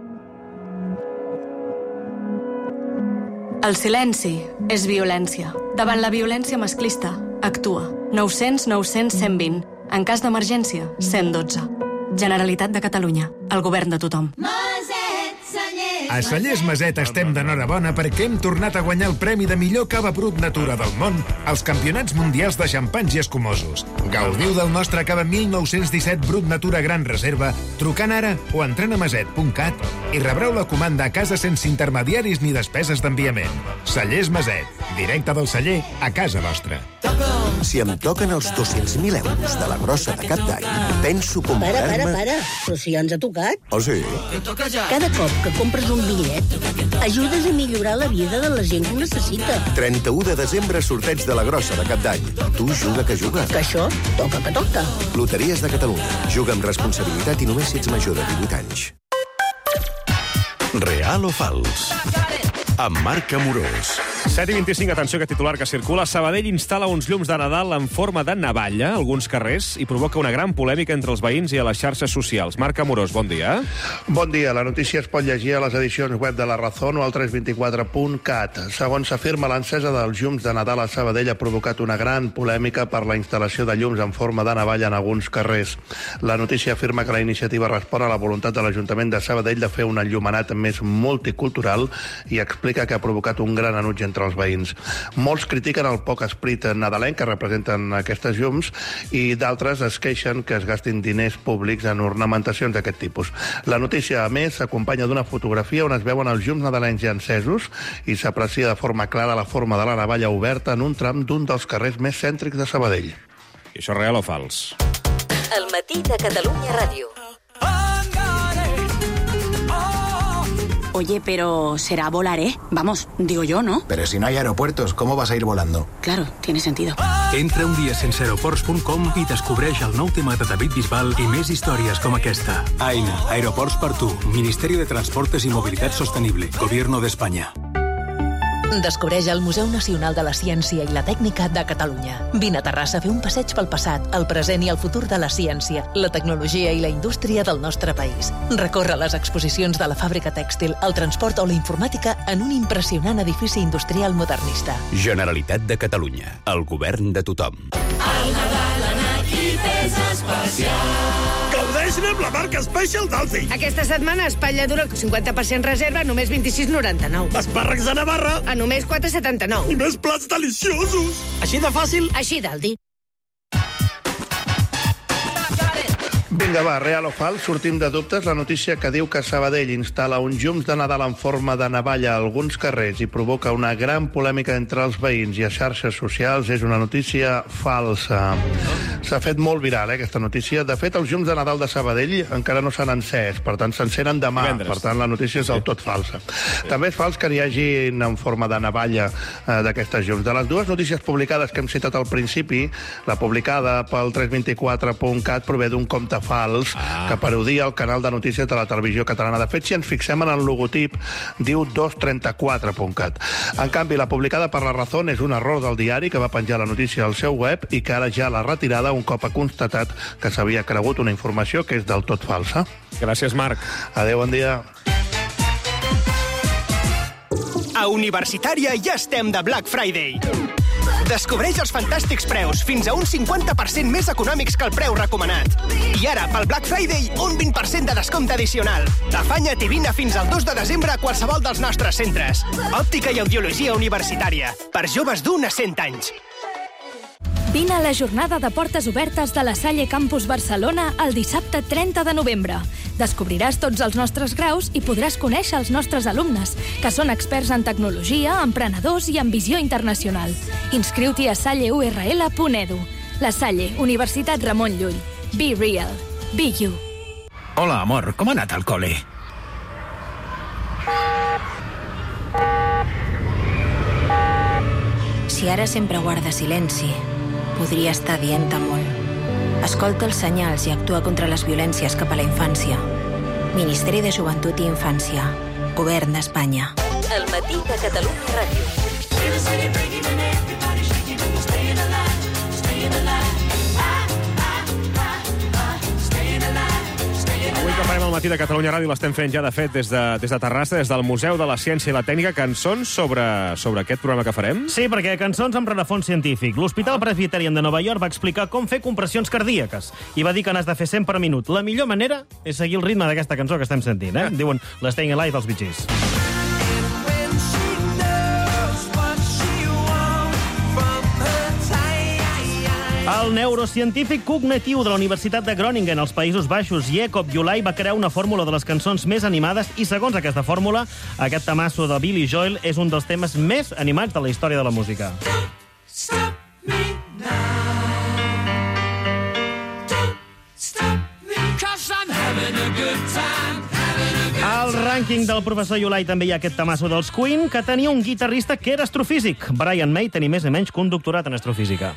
El silenci és violència. Davant la violència masclista, actua. nou cents nou cents cent vint. En cas d'emergència, cent dotze. Generalitat de Catalunya. El govern de tothom. A Cellers Maset estem d'enhorabona perquè hem tornat a guanyar el premi de millor cava brut natura del món als Campionats Mundials de Xampanys i Escumosos. Gaudiu del nostre cava mil nou-cents disset brut natura gran reserva trucant ara o entrant a maset punt cat i rebreu la comanda a casa sense intermediaris ni despeses d'enviament. Cellers Maset, directe del celler a casa vostra. Si em toquen els dos-cents mil euros de la grossa de cap d'any, penso comprar-me... Para, para, para. Però si ja ens ha tocat. Oh, sí? Cada cop que compres un bitllet, ajudes a millorar la vida de la gent que ho necessita. trenta-u de desembre, sorteig de la grossa de cap d'any. Tu juga que juga. Que això toca que toca. Loteries de Catalunya. Juga amb responsabilitat i només si ets major de divuit anys. Real o fals? Amb Marc Amorós. set i vint-i-cinc, atenció, que titular que circula. Sabadell instal·la uns llums de Nadal en forma de navalla a alguns carrers i provoca una gran polèmica entre els veïns i a les xarxes socials. Marc Amorós, bon dia. Bon dia. La notícia es pot llegir a les edicions web de La Razón o al tres vint quatre punt cat. Segons s'afirma, l'encesa dels llums de Nadal a Sabadell ha provocat una gran polèmica per la instal·lació de llums en forma de navalla en alguns carrers. La notícia afirma que la iniciativa respon a la voluntat de l'Ajuntament de Sabadell de fer un enllumenat més multicultural i explica que ha provocat un gran enuig entre els veïns. Molts critiquen el poc esperit nadalenc que representen aquestes llums i d'altres es queixen que es gastin diners públics en ornamentacions d'aquest tipus. La notícia, a més, s'acompanya d'una fotografia on es veuen els llums nadalencs ja encesos i s'aprecia de forma clara la forma de la navalla oberta en un tram d'un dels carrers més cèntrics de Sabadell. I això és real o fals? El matí de Catalunya Ràdio. Oye, pero será volar, ¿eh? Vamos, digo yo, ¿no? Pero si no hay aeropuertos, ¿cómo vas a ir volando? Claro, tiene sentido. Entra un dia sense aeroports punt com i descobreix el nou tema de David Bisbal i més històries com aquesta. AENA, Aeroports per tu, Ministerio de Transportes y Movilidad Sostenible, Gobierno de España. Descobreix el Museu Nacional de la Ciència i la Tècnica de Catalunya. Vine a Terrassa a fer un passeig pel passat, el present i el futur de la ciència, la tecnologia i la indústria del nostre país. Recorre les exposicions de la fàbrica tèxtil, el transport o la informàtica en un impressionant edifici industrial modernista. Generalitat de Catalunya. El govern de tothom. Al Nadal en Equipés Especial. Gaudeixin amb la marca Special d'Aldi. Aquesta setmana, espatlla dura cinquanta per cent reserva, només vint-i-sis noranta-nou. Espàrrecs de Navarra. A només quatre setanta-nou. I més plats deliciosos. Així de fàcil. Així d'Aldi. Vinga, va, real o fals, sortim de dubtes. La notícia que diu que Sabadell instal·la uns llums de Nadal en forma de navalla a alguns carrers i provoca una gran polèmica entre els veïns i a xarxes socials és una notícia falsa. S'ha fet molt viral, eh, aquesta notícia. De fet, els llums de Nadal de Sabadell encara no s'han encès, per tant, s'encenen demà. Divendres. Per tant, la notícia és del tot falsa. Sí. També és fals que n'hi hagi en forma de navalla eh, d'aquestes llums. De les dues notícies publicades que hem citat al principi, la publicada pel tres vint quatre punt cat prové d'un compte fals ah. que parodia el canal de notícies de la televisió catalana. De fet, si ens fixem en el logotip, diu dos trenta quatre punt cat. En canvi, la publicada per La Razón és un error del diari que va penjar la notícia al seu web i que ara ja l'ha retirada un cop ha constatat que s'havia cregut una informació que és del tot falsa. Gràcies, Marc. Adéu, bon dia. A Universitària ja estem de Black Friday. Descobreix els fantàstics preus, fins a un cinquanta per cent més econòmics que el preu recomanat. I ara, pel Black Friday, un vint per cent de descompte addicional. Afanya't i vine fins al dos de desembre a qualsevol dels nostres centres. Òptica i audiologia universitària, per joves d'un a cent anys. Vine a la jornada de portes obertes de la Salle Campus Barcelona el dissabte trenta de novembre. Descobriràs tots els nostres graus i podràs conèixer els nostres alumnes, que són experts en tecnologia, emprenedors i en visió internacional. Inscriu-t'hi a salle u erre ele punt edu. La Salle, Universitat Ramon Llull. Be real. Be you. Hola, amor. Com ha anat el col·le? Si ara sempre guarda silenci, podria estar dient-te molt. Escolta els senyals i actua contra les violències cap a la infància. Ministeri de Joventut i Infància. Govern d'Espanya. El matí de Catalunya Ràdio. Avui que farem el al Matí de Catalunya Ràdio, l'estem fent ja, de fet, des de, des de Terrassa, des del Museu de la Ciència i la Tècnica. Cançons sobre, sobre aquest programa que farem? Sí, perquè cançons amb rerefons científic. L'Hospital Presbyterian de Nova York va explicar com fer compressions cardíaques i va dir que n'has de fer cent per minut. La millor manera és seguir el ritme d'aquesta cançó que estem sentint, eh? Diuen l'Staying Alive dels Bee Gees. El neurocientífic cognitiu de la Universitat de Groningen, als Països Baixos, Jacob Joly, va crear una fórmula de les cançons més animades i, segons aquesta fórmula, aquest tamasso de Billy Joel és un dels temes més animats de la història de la música. Al rànquing del professor Joly també hi ha aquest tamasso dels Queen, que tenia un guitarrista que era astrofísic. Brian May tenia més o menys que un doctorat en astrofísica.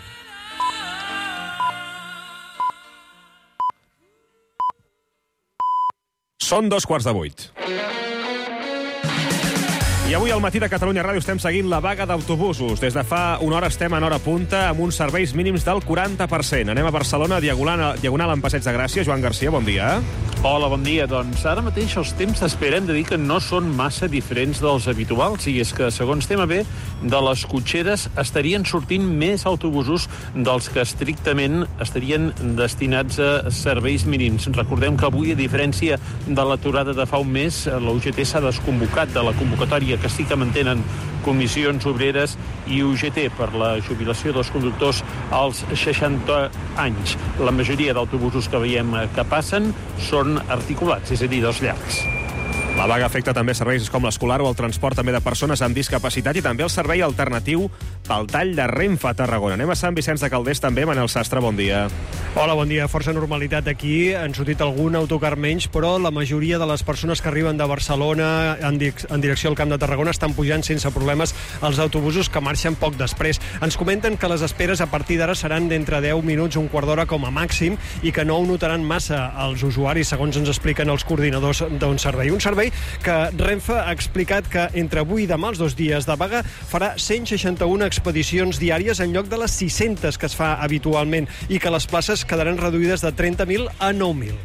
Són dos quarts de vuit. I avui al Matí de Catalunya Ràdio estem seguint la vaga d'autobusos. Des de fa una hora estem en hora punta amb uns serveis mínims del quaranta per cent. Anem a Barcelona, diagonal, diagonal en Passeig de Gràcia. Joan Garcia, bon dia. Hola, bon dia. Doncs ara mateix els temps d'espera hem de dir que no són massa diferents dels habituals, i és que, segons T M B, de les cotxeres estarien sortint més autobusos dels que estrictament estarien destinats a serveis mínims. Recordem que avui, a diferència de l'aturada de fa un mes, la U G T s'ha desconvocat de la convocatòria que sí que mantenen Comissions Obreres i U G T per la jubilació dels conductors als seixanta anys. La majoria d'autobusos que veiem que passen són articulats, és a dir, dels llargs. La vaga afecta també serveis com l'escolar o el transport també de persones amb discapacitat i també el servei alternatiu pel tall de Renfe a Tarragona. Anem a Sant Vicenç de Calders també. Manel Sastre, bon dia. Hola, bon dia. Força normalitat aquí. Han sortit algun autocar menys, però la majoria de les persones que arriben de Barcelona en, di en direcció al Camp de Tarragona estan pujant sense problemes als autobusos que marxen poc després. Ens comenten que les esperes a partir d'ara seran d'entre deu minuts, un quart d'hora com a màxim, i que no ho notaran massa els usuaris, segons ens expliquen els coordinadors d'un servei. Un servei que Renfe ha explicat que entre avui i demà, els dos dies de vaga, farà cent seixanta-una expedicions diàries en lloc de les sis-centes que es fa habitualment, i que les places quedaran reduïdes de trenta mil a nou mil.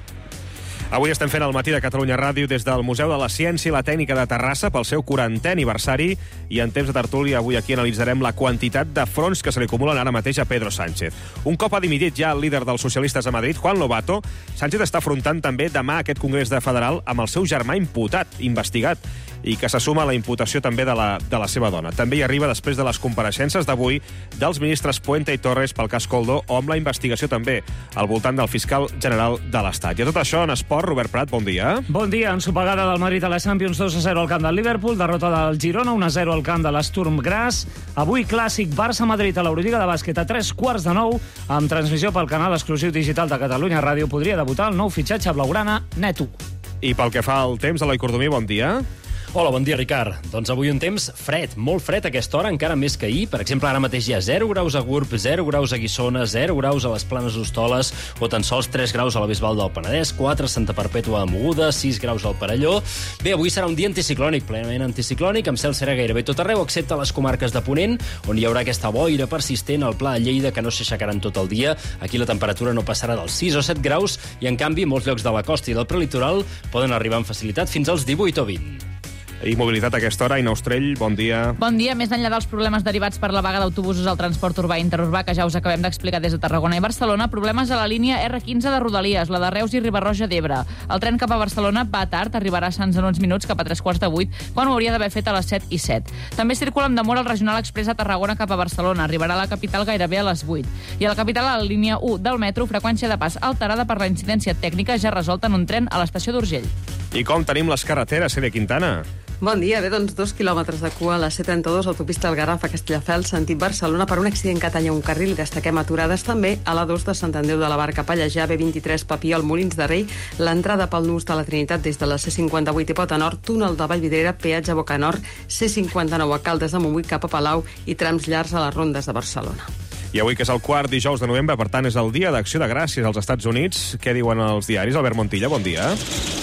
Avui estem fent el Matí de Catalunya Ràdio des del Museu de la Ciència i la Tècnica de Terrassa pel seu quarantè aniversari, i en temps de tertúlia avui aquí analitzarem la quantitat de fronts que se li acumulen ara mateix a Pedro Sánchez. Un cop ha dimitit ja el líder dels socialistes a Madrid, Juan Lobato, Sánchez està afrontant també demà aquest Congrés de Federal amb el seu germà imputat, investigat, i que se suma a la imputació també de la, de la seva dona. També hi arriba després de les compareixences d'avui dels ministres Puente i Torres pel cas Coldo, o amb la investigació també al voltant del fiscal general de l'Estat. I a tot això en esport, Robert Prat, bon dia. Bon dia. Ensopegada del Madrid a la Champions, dos a zero al camp del Liverpool, derrota del Girona, un a zero al camp de l'Sturm Graz. Avui clàssic Barça-Madrid a l'Eurolliga de bàsquet a tres quarts de nou, amb transmissió pel canal exclusiu digital de Catalunya Ràdio. Podria debutar el nou fitxatge blaugrana, Neto. I pel que fa al temps, Eloi Cordomí, bon dia. Hola, bon dia, Ricard. Doncs avui un temps fred, molt fred a aquesta hora, encara més que ahir. Per exemple, ara mateix hi ha zero graus a Gurb, zero graus a Guissona, zero graus a les Planes d'Hostoles, o tan sols tres graus a la Bisbal del Penedès, quatre a Santa Perpètua de Mogoda, sis graus al Perelló. Bé, avui serà un dia anticiclònic, plenament anticiclònic, amb cel serè gairebé tot arreu, excepte a les comarques de Ponent, on hi haurà aquesta boira persistent al Pla de Lleida, que no s'aixecaran tot el dia. Aquí la temperatura no passarà dels sis o set graus, i en canvi, molts llocs de la costa i del prelitoral poden arribar amb facilitat fins als divuit o vint. I mobilitat a aquesta hora. Ina Ostrell, bon dia. Bon dia. Més enllà dels problemes derivats per la vaga d'autobusos al transport urbà i interurbà, que ja us acabem d'explicar des de Tarragona i Barcelona, problemes a la línia erre quinze de Rodalies, la de Reus i Riba-roja d'Ebre. El tren cap a Barcelona va tard, arribarà a Sants en uns minuts, cap a tres quarts de vuit, quan ho hauria d'haver fet a les set i set. També circula amb demora el Regional Express a Tarragona cap a Barcelona, arribarà a la capital gairebé a les vuit. I a la capital, a la línia u del metro, freqüència de pas alterada per la incidència tècnica ja resolta en un tren a l'estació d'Urgell. I com tenim les carreteres, Celia Quintana? Bon dia. Bé, doncs dos quilòmetres de cua a la C trenta-dos, autopista al Garraf a Castelldefels, sentit Barcelona, per un accident que talla un carril. Destaquem aturades també a la dos de Sant Andreu de la Barca a Pallejà, B vint-i-tres Papiol, Molins de Rei, l'entrada pel nus de la Trinitat des de la C cinquanta-vuit i Pota Nord, túnel de Vallvidrera, peatge Boca Nord, C cinquanta-nou a Caldes de Montbui cap a Palau i trams llargs a les rondes de Barcelona. I avui, que és el quart dijous de novembre, per tant, és el dia d'Acció de Gràcies als Estats Units. Què diuen els diaris? Albert Montilla, bon dia.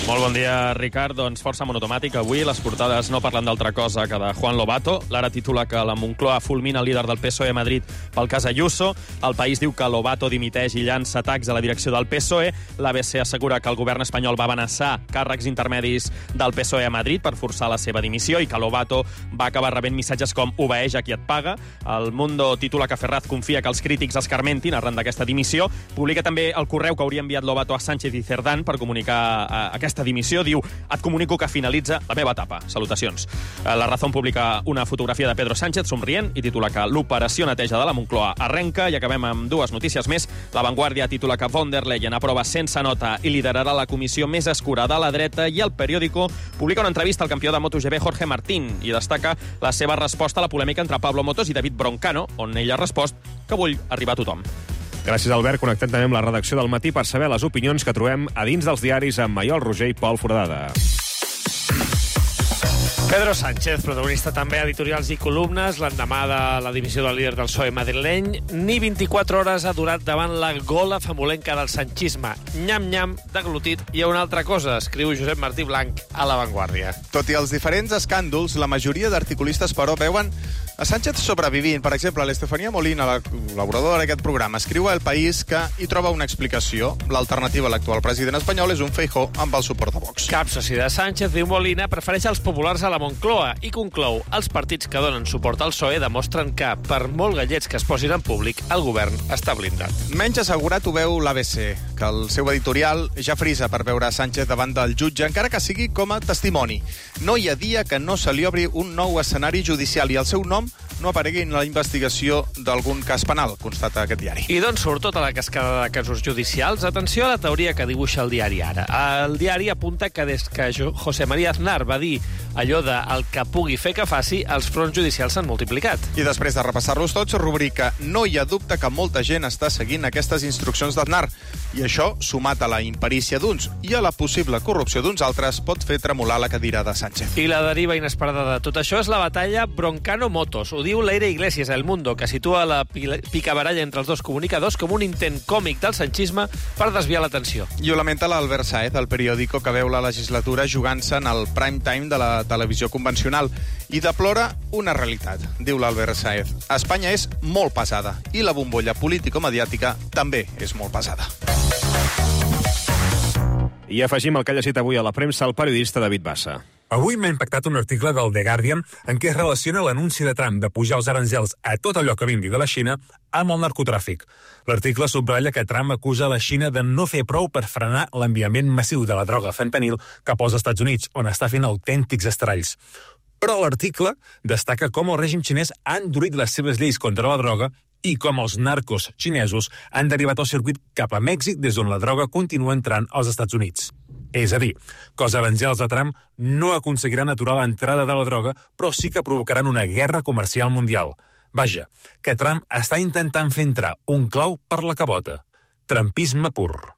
Molt bon dia, Ricard. Doncs força monotomàtic. Avui les portades no parlen d'altra cosa que de Juan Lobato. L'Ara titula que la Moncloa fulmina el líder del P S O E a Madrid pel cas Ayuso. El País diu que Lobato dimiteix i llança atacs a la direcció del P S O E. L'A B C assegura que el govern espanyol va amenaçar càrrecs intermedis del P S O E a Madrid per forçar la seva dimissió i que Lobato va acabar rebent missatges com "obeeix a qui et paga". El Mundo titula que Ferraz confia que els crítics escarmentin arran d'aquesta dimissió. Publica també el correu que hauria enviat Lobato a Sánchez i Cerdán per comunicar eh, aquesta dimissió. Diu: et comunico que finalitza la meva etapa. Salutacions. La Razón publica una fotografia de Pedro Sánchez somrient i titula que l'operació neteja de la Moncloa arrenca. I acabem amb dues notícies més. La Vanguardia titula que von der Leyen aprova sense nota i liderarà la comissió més escurada a la dreta, i el Periódico publica una entrevista al campió de MotoGP Jorge Martín i destaca la seva resposta a la polèmica entre Pablo Motos i David Broncano, on ell ha respost que vull arribar a tothom. Gràcies, Albert. Connectem també amb la redacció del Matí per saber les opinions que trobem a dins dels diaris amb Maiol Roger i Pol Foradada. Pedro Sánchez, protagonista també a editorials i columnes, l'endemà de la dimissió del líder del P S O E madrileny, ni vint-i-quatre hores ha durat davant la gola famolenca del sanchisme. Nyam-nyam, deglutit, i una altra cosa, escriu Josep Martí Blanc a La Vanguardia. Tot i els diferents escàndols, la majoria d'articulistes, però, veuen a Sánchez sobrevivint. Per exemple, l'Estefania Molina, la col·laboradora d'aquest programa, escriu a El País que hi troba una explicació. L'alternativa a l'actual president espanyol és un Feijóo amb el suport de Vox. Cap soci de Sánchez, diu Molina, prefereix els populars a la Moncloa i conclou: els partits que donen suport al P S O E demostren que, per molt gallets que es posin en públic, el govern està blindat. Menys assegurat ho veu l'A B C, que el seu editorial ja frisa per veure Sánchez davant del jutge, encara que sigui com a testimoni. No hi ha dia que no se li obri un nou escenari judicial i el seu nom no aparegui en la investigació d'algun cas penal, constata aquest diari. I d'on surt tota la cascada de casos judicials? Atenció a la teoria que dibuixa el diari Ara. El diari apunta que des que José María Aznar va dir allò de el que pugui fer que faci, els fronts judicials s'han multiplicat. I després de repassar-los tots, rubrica: no hi ha dubte que molta gent està seguint aquestes instruccions d'Aznar. I això, sumat a la imperícia d'uns i a la possible corrupció d'uns altres, pot fer tremolar la cadira de Sánchez. I la deriva inesperada de tot això és la batalla Broncano-Motos. Ho diu Leire Iglesias a El Mundo, que situa la picabaralla entre els dos comunicadors com un intent còmic del sanchisme per desviar l'atenció. I ho lamenta l'Albert Sáez, al Periódico, que veu la legislatura jugant-se en el prime time de la televisió convencional i deplora una realitat. Diu l'Albert Sáez: Espanya és molt pesada i la bombolla político-mediàtica també és molt pesada. I afegim el que ha llegit avui a la premsa el periodista David Bassa. Avui m'ha impactat un article del The Guardian en què es relaciona l'anunci de Trump de pujar els aranzels a tot allò que vingui de la Xina amb el narcotràfic. L'article subratlla que Trump acusa la Xina de no fer prou per frenar l'enviament massiu de la droga fentanil cap als Estats Units, on està fent autèntics estralls. Però l'article destaca com el règim xinès ha endurit les seves lleis contra la droga i com els narcos xinesos han derivat el circuit cap a Mèxic, des d'on la droga continua entrant als Estats Units. És a dir, que els aranzels de Trump no aconseguiran aturar l'entrada de la droga, però sí que provocaran una guerra comercial mundial. Vaja, que Trump està intentant fer entrar un clau per la cabota. Trumpisme pur.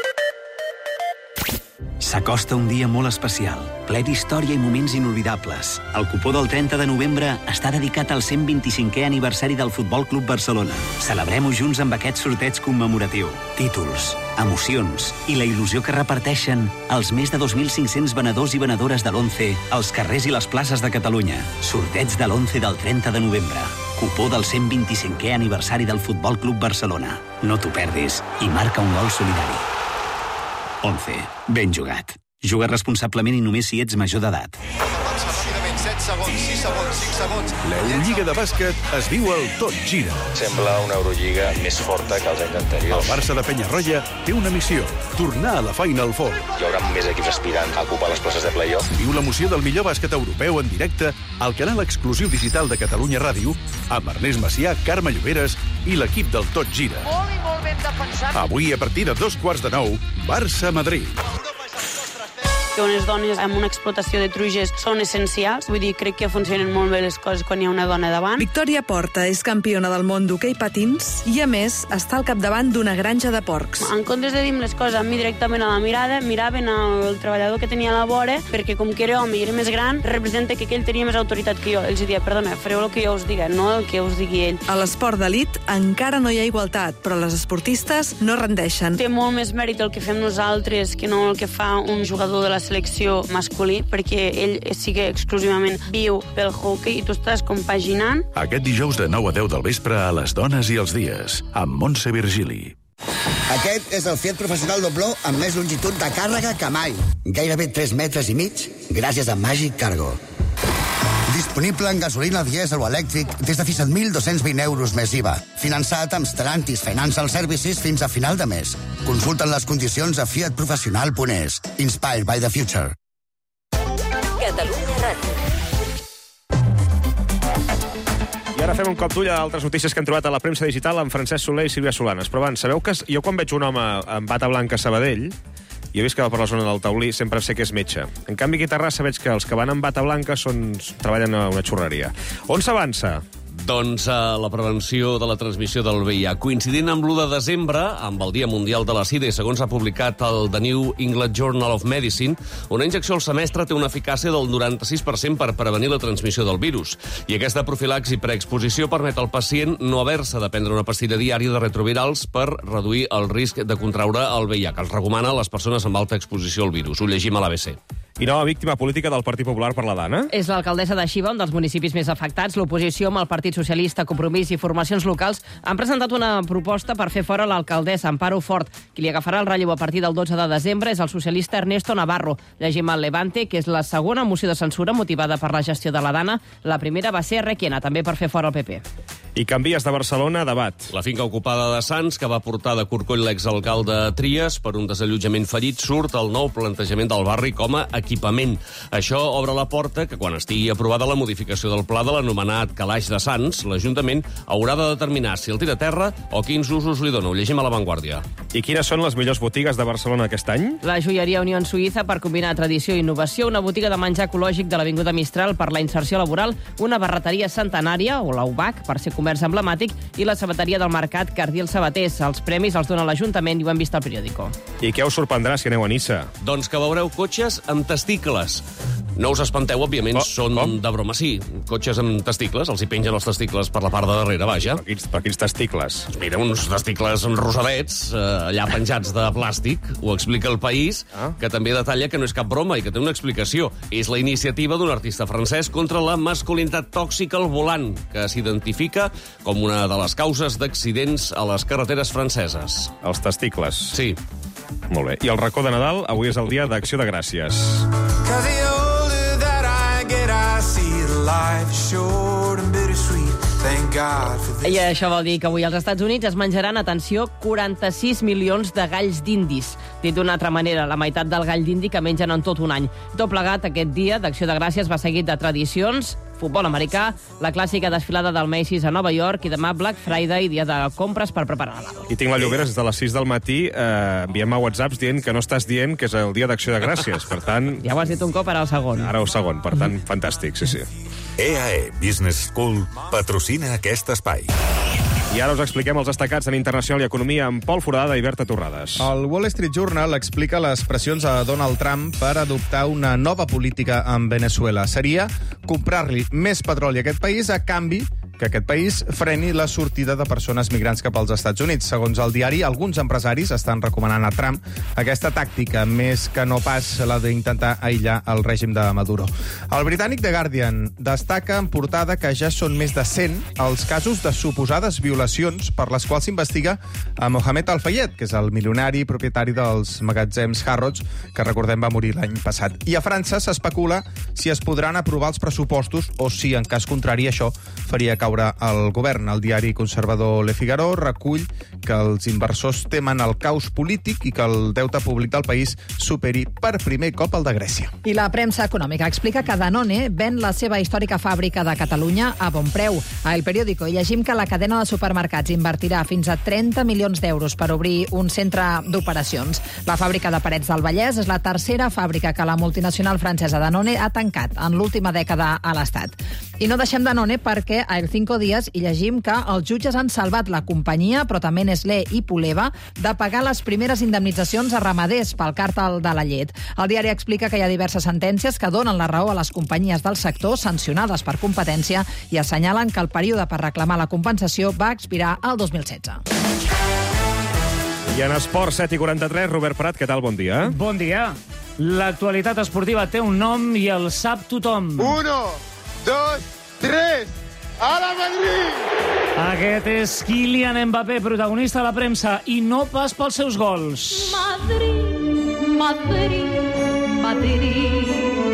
S'acosta un dia molt especial, ple d'història i moments inolvidables. El cupó del trenta de novembre està dedicat al cent vint-i-cinquè aniversari del Futbol Club Barcelona. Celebrem-ho junts amb aquest sorteig commemoratiu. Títols, emocions i la il·lusió que reparteixen els més de dos mil cinc-cents venedors i venedores de l'Once als carrers i les places de Catalunya. Sorteig de l'Once del trenta de novembre. Cupó del cent vint-i-cinquè aniversari del Futbol Club Barcelona. No t'ho perdis i marca un gol solidari. Once. Ben jugat. Juga responsablement i només si ets major d'edat. set segons, sis segons, cinc segons... L'Eurolliga de bàsquet es diu el Tot Gira. Sembla una Eurolliga més forta que els anys anteriors. El Barça de Penyarroia té una missió: tornar a la Final Four. Hi haurà més equips aspirant a ocupar les places de play-off. Viu l'emoció del millor bàsquet europeu en directe al canal exclusiu digital de Catalunya Ràdio amb Ernest Macià, Carme Lloberes i l'equip del Tot Gira. Molt i molt ben defensat. Avui, a partir de dos quarts de nou, Barça-Madrid. que unes dones amb una explotació de truges són essencials. Vull dir, crec que funcionen molt bé les coses quan hi ha una dona davant. Victòria Porta és campiona del món d'hoquei patins i, a més, està al capdavant d'una granja de porcs. En comptes de dir-me les coses a mi directament a la mirada, miraven el treballador que tenia a la vora, perquè com que era home i era més gran, representa que ell tenia més autoritat que jo. Ells diuen, perdona, fareu el que jo us digui, no el que us digui ell. A l'esport d'elit encara no hi ha igualtat, però les esportistes no rendeixen. Té molt més mèrit el que fem nosaltres que no el que fa un jugador de la selecció masculí, perquè ell sí que exclusivament viu pel hockey i tu estàs compaginant. Aquest dijous de nou a deu del vespre a Les Dones i els Dies, amb Montse Virgili. Aquest és el Fiat Professional dobló amb més longitud de càrrega que mai. Gairebé tres metres i mig, gràcies a Magic Cargo. Disponible en gasolina, dièsel o elèctric des de fins a mil dos-cents vint euros més I V A. Finançat amb Stellantis Financial Services fins a final de mes. Consulten les condicions a fiat professional punt es. Inspired by the future. Catalunya Ràdio. I ara fem un cop d'ull a altres notícies que han trobat a la premsa digital amb Francesc Soler i Sílvia Solanes. Però abans, sabeu que jo quan veig un home amb bata blanca a Sabadell, jo he vist que va per la zona del Taulí, sempre sé que és metge. En canvi, aquí a Terrassa veig que els que van amb bata blanca són, treballen a una xurreria. On s'avança? Doncs a la prevenció de la transmissió del V I H. Coincidint amb l'u de desembre, amb el Dia Mundial de la Sida, i segons ha publicat el The New England Journal of Medicine, una injecció al semestre té una eficàcia del noranta-sis per cent per prevenir la transmissió del virus. I aquesta profilaxi preexposició permet al pacient no haver-se de prendre una pastilla diària de retrovirals per reduir el risc de contraure el V I H, que els recomana a les persones amb alta exposició al virus. Ho llegim a l'A B C. I nova víctima política del Partit Popular per la Dana? És l'alcaldessa de Xiva, un dels municipis més afectats. L'oposició amb el Partit Socialista, Compromís i formacions locals han presentat una proposta per fer fora l'alcaldessa Amparo Fort. Qui li agafarà el relleu a partir del dotze de desembre és el socialista Ernesto Navarro. Llegim al Levante, que és la segona moció de censura motivada per la gestió de la Dana. La primera va ser Requena, també per fer fora el P P. I canvies de Barcelona a debat. La finca ocupada de Sants, que va portar de Corcoll l'exalcalde Trias per un desallotjament fallit, surt el nou plantejament del barri com a equipament. Això obre la porta que, quan estigui aprovada la modificació del pla de l'anomenat Calaix de Sants, l'Ajuntament haurà de determinar si el tira a terra o quins usos li dona. Ho llegim a La Vanguardia. I quines són les millors botigues de Barcelona aquest any? La joieria Unió Suïssa per combinar tradició i innovació, una botiga de menjar ecològic de l'Avinguda Mistral per la inserció laboral, una barreteria centenària, o l'U B A C, per ser comerç emblemàtic, i la sabateria del Mercat Cardiel Sabaters. Els premis els dona l'Ajuntament i ho hem vist al periòdico. I què us sorprendrà si aneu a Niça? Doncs que veureu cotxes amb testicles. No us espanteu, òbviament, oh, són com? de broma. Sí, cotxes amb testicles, els hi pengen els testicles per la part de darrere, vaja. Per quins, per quins testicles? Mira, uns testicles rosadets, eh, allà penjats de plàstic, ho explica El País, ah. que també detalla que no és cap broma i que té una explicació. És la iniciativa d'un artista francès contra la masculinitat tòxica al volant, que s'identifica com una de les causes d'accidents a les carreteres franceses. Els testicles? Sí. Molt bé. I el racó de Nadal, avui és el dia d'Acció de Gràcies. I això vol dir que avui als Estats Units es menjaran, atenció, quaranta-sis milions de galls d'indis. Dit d'una altra manera, la meitat del gall d'indi que mengen en tot un any. Tot plegat, aquest dia d'Acció de Gràcies va seguit de tradicions, futbol americà, la clàssica desfilada del Macy's a Nova York i demà Black Friday, dia de compres per preparar Nadal. I tinc la Llobera des de les sis del matí, eh, enviem a whatsapps dient que no estàs dient que és el dia d'Acció de Gràcies. Per tant... Ja ho has dit un cop, ara el segon. Ara el segon, per tant, fantàstic, sí, sí. E A E Business School patrocina aquest espai. I ara us expliquem els destacats en Internacional i Economia amb Pol Foradada i Berta Torrades. El Wall Street Journal explica les pressions a Donald Trump per adoptar una nova política amb Venezuela. Seria comprar-li més petroli a aquest país a canvi que aquest país freni la sortida de persones migrants cap als Estats Units. Segons el diari, alguns empresaris estan recomanant a Trump aquesta tàctica, més que no pas la d'intentar aïllar el règim de Maduro. El britànic The Guardian destaca en portada que ja són més de cent els casos de suposades violacions per les quals s'investiga a Mohamed Al-Fayed, que és el milionari propietari dels magatzems Harrods, que recordem va morir l'any passat. I a França s'especula si es podran aprovar els pressupostos o si, en cas contrari, això faria que caure el govern. El diari conservador Le Figaro recull que els inversors temen el caos polític i que el deute públic del país superi per primer cop el de Grècia. I la premsa econòmica explica que Danone ven la seva històrica fàbrica de Catalunya a bon preu. A El Periódico hi llegim que la cadena de supermercats invertirà fins a trenta milions d'euros per obrir un centre d'operacions. La fàbrica de Parets del Vallès és la tercera fàbrica que la multinacional francesa Danone ha tancat en l'última dècada a l'Estat. I no deixem Danone perquè a El Cinco Días hi llegim que els jutges han salvat la companyia, però també Nestlé i Puleva, de pagar les primeres indemnitzacions a ramaders pel càrtel de la llet. El diari explica que hi ha diverses sentències que donen la raó a les companyies del sector sancionades per competència i assenyalen que el període per reclamar la compensació va expirar el dos mil setze. I en esport, set i quaranta-tres, Robert Prat, què tal? Bon dia. Bon dia. L'actualitat esportiva té un nom i el sap tothom. Uno, dos, tres, a la Madrid! Aquest és Kylian Mbappé, protagonista de la premsa, i no pas pels seus gols. Madrid, Madrid, Madrid,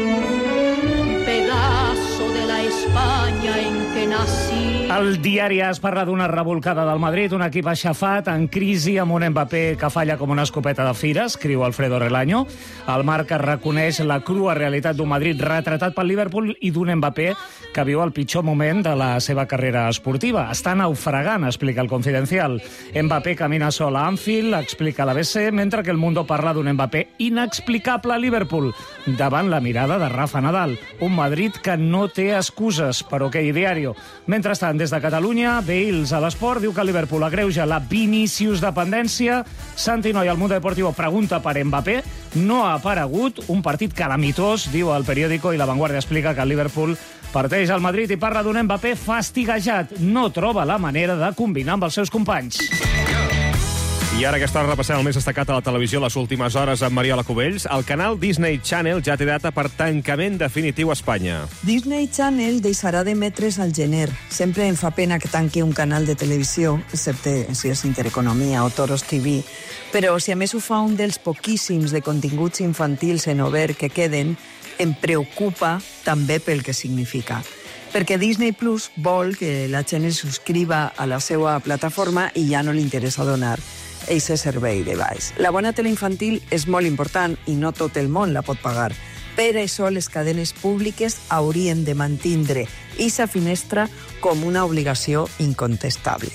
pedazo de la España en que nací. El diari AS parla d'una revolcada del Madrid, un equip aixafat, en crisi, amb un Mbappé que falla com una escopeta de fira, escriu Alfredo Relaño. El Marca reconeix la crua realitat d'un Madrid retratat pel Liverpool i d'un Mbappé que viu el pitjor moment de la seva carrera esportiva. Està naufragant, explica el Confidencial. Mbappé camina sol a Anfield, explica l'A B C, mentre que el Mundo parla d'un Mbappé inexplicable a Liverpool, davant la mirada de Rafa Nadal. Un Madrid que no té excuses, per OK Diario. Mentrestant, des de Catalunya, Bales a l'Esport diu que el Liverpool agreuja la Vinícius dependència. Santi Noi al Mundo Deportivo pregunta per Mbappé. No ha aparegut, un partit calamitós, diu el Periódico, i La Vanguardia explica que el Liverpool parteix al Madrid i parla d'un Mbappé fastigejat. No troba la manera de combinar amb els seus companys. I ara aquesta hora repassem el més destacat a la televisió les últimes hores amb Mariola Cubells. El canal Disney Channel ja té data per tancament definitiu a Espanya. Disney Channel deixarà d'emetre's al gener. Sempre em fa pena que tanqui un canal de televisió, excepte si és Intereconomia o Toros T V, però si a més ho fa un dels poquíssims de continguts infantils en obert que queden, em preocupa també pel que significa. Perquè Disney Plus vol que la gent es subscriva a la seva plataforma i ja no li interessa donar aquest servei de baix. La bona tele infantil és molt important i no tot el món la pot pagar. Per això les cadenes públiques haurien de mantindre aquesta finestra com una obligació incontestable.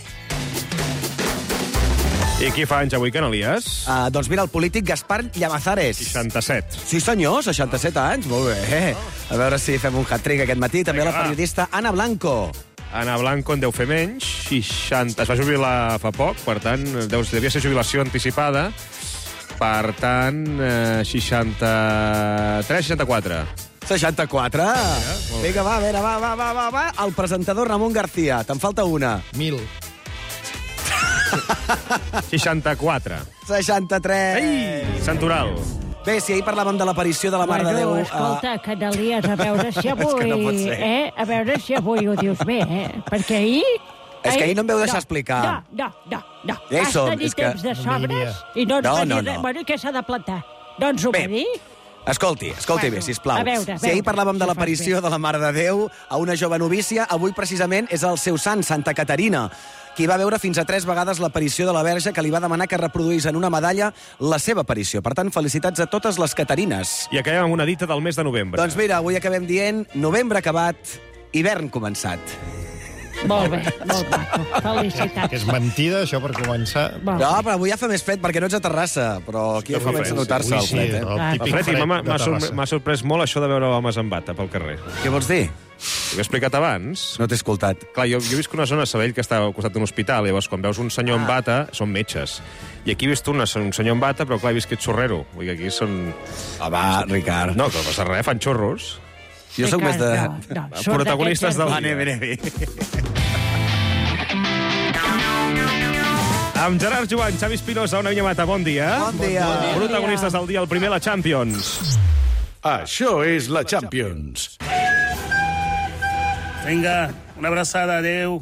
I qui fa anys avui, Canalies? Uh, doncs mira, el polític Gaspar Llamazares. seixanta-set. Sí, senyor, seixanta-set anys. Molt bé. A veure si fem un hat-trick aquest matí. També la periodista Ana Blanco. Ana Blanco en deu fer menys, seixanta. Es va jubilar fa poc, per tant, deu, devia ser jubilació anticipada. Per tant, eh, seixanta-tres, seixanta-quatre. seixanta-quatre? Ja, vinga, va, a veure, va, va, va, va, va. El presentador Ramon García. Te'n falta una. Mil. seixanta-quatre. seixanta-tres. Ei, Santoral. Bé, si ahir parlàvem de l'aparició de la Mare de Déu... Bueno, escolta, uh... Canalies, a veure si avui... És que no pot ser. Eh? A veure si avui ho dius bé, eh? Perquè ahir... És que ahir no em veu deixar no, explicar. No, no, no, no. Ja hi Has som, tenir és que... temps de sobres i no ens No, va no, dir res. no. Bueno, i què s'ha de plantar? No ens ho va dir? Escolti, escolti Bueno, bé, sisplau. a veure, a Si ahir veure, parlàvem si de ho fas l'aparició bé. de la Mare de Déu a una jove novícia, avui precisament és el seu sant, Santa Caterina, qui va veure fins a tres vegades l'aparició de la Verge, que li va demanar que reproduís en una medalla la seva aparició. Per tant, felicitats a totes les Caterines. I acabem amb una dita del mes de novembre. Doncs mira, avui acabem dient novembre acabat, hivern començat. Molt bé, molt maco. Felicitats. Que és mentida, això, per començar. No, però avui ja fa més fred, perquè no ets a Terrassa, però aquí ja comença a notar-se el fred, eh? El fred, i m'ha m'ha sor- m'ha sorprès molt això de veure homes en bata pel carrer. Què vols dir? Ho he explicat abans. No t'he escoltat. Clar, jo, jo visc una zona a Sabadell que està al costat d'un hospital, llavors quan veus un senyor ah. en bata, són metges. I aquí he vist una, un senyor en bata, però clar, he vist que ets xorrero. Vull dir que aquí són... Home, Ricard. No, que no passa res, fan xorros. Jo sóc més de... No, no, protagonistes del Va, dia. anem, anem. Amb Gerard Joan, Xavi Espinosa, una Vinyamata, bon dia. Bon dia. Bon dia. Protagonistes del dia, el primer, la Champions. Això és la Champions. Vinga, una abraçada, adeu.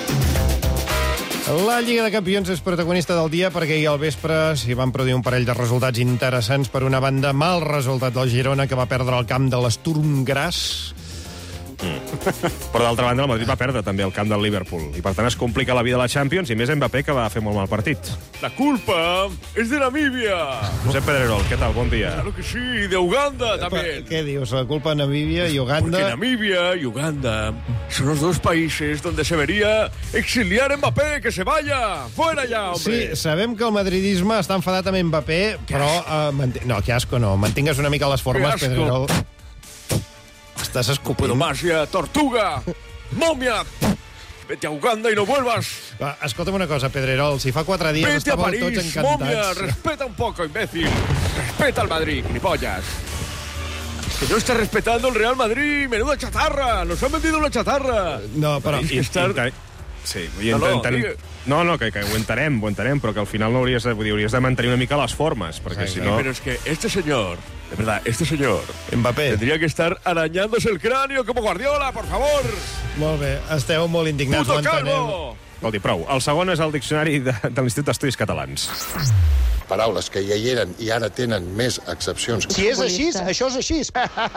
La Lliga de Campions és protagonista del dia perquè ahir al vespre s'hi van produir un parell de resultats interessants. Per una banda, mal resultat del Girona, que va perdre el camp de l'Sturm Graz. Mm. Però d'altra banda, el Madrid va perdre també el camp del Liverpool. I per tant es complica la vida a la Champions, i més Mbappé, que va fer molt mal partit. La culpa es de Namibia. Josep Pedrerol, ¿qué tal? Buen día. Claro que sí, de Uganda también. ¿Qué dios? La culpa de Namibia y Uganda. Porque Namibia y Uganda son los dos países donde se vería exiliar a Mbappé, que se vaya. Fuera ya, hombre. Sí, sabem que el madridisme està enfadat amb Mbappé, però... Uh, mant... No, que asco, no. Mantingues una mica les formes, Pedrerol. Estàs escopint. Puedo más ya, tortuga, momia. Vete a Uganda y no vuelvas. Va, escolta'm una cosa, Pedrerol. Si fa quatre dies Vete estàveu a París, tots encantats... momia. Respeta un poco, imbécil. Respeta al Madrid, gilipollas. Que no está respetando el Real Madrid. Menuda chatarra. Nos han vendido una chatarra. No, però... I, estar... Sí, vull no, no, entenem... no, no, que, que ho entenem, ho entenem, però que al final no hauries de, vull dir, hauries de mantenir una mica les formes, perquè sí, si no... Pero es que este señor, de verdad, este señor... Mbappé. Tendría que estar arañándose el cráneo como Guardiola, por favor. Molt bé, esteu molt indignats, Puto ho entenem. calvo! Escolti, prou. El segon és el diccionari de, de l'Institut d'Estudis Catalans. Paraules que ja hi eren i ara tenen més accepcions. Si és així, això és així.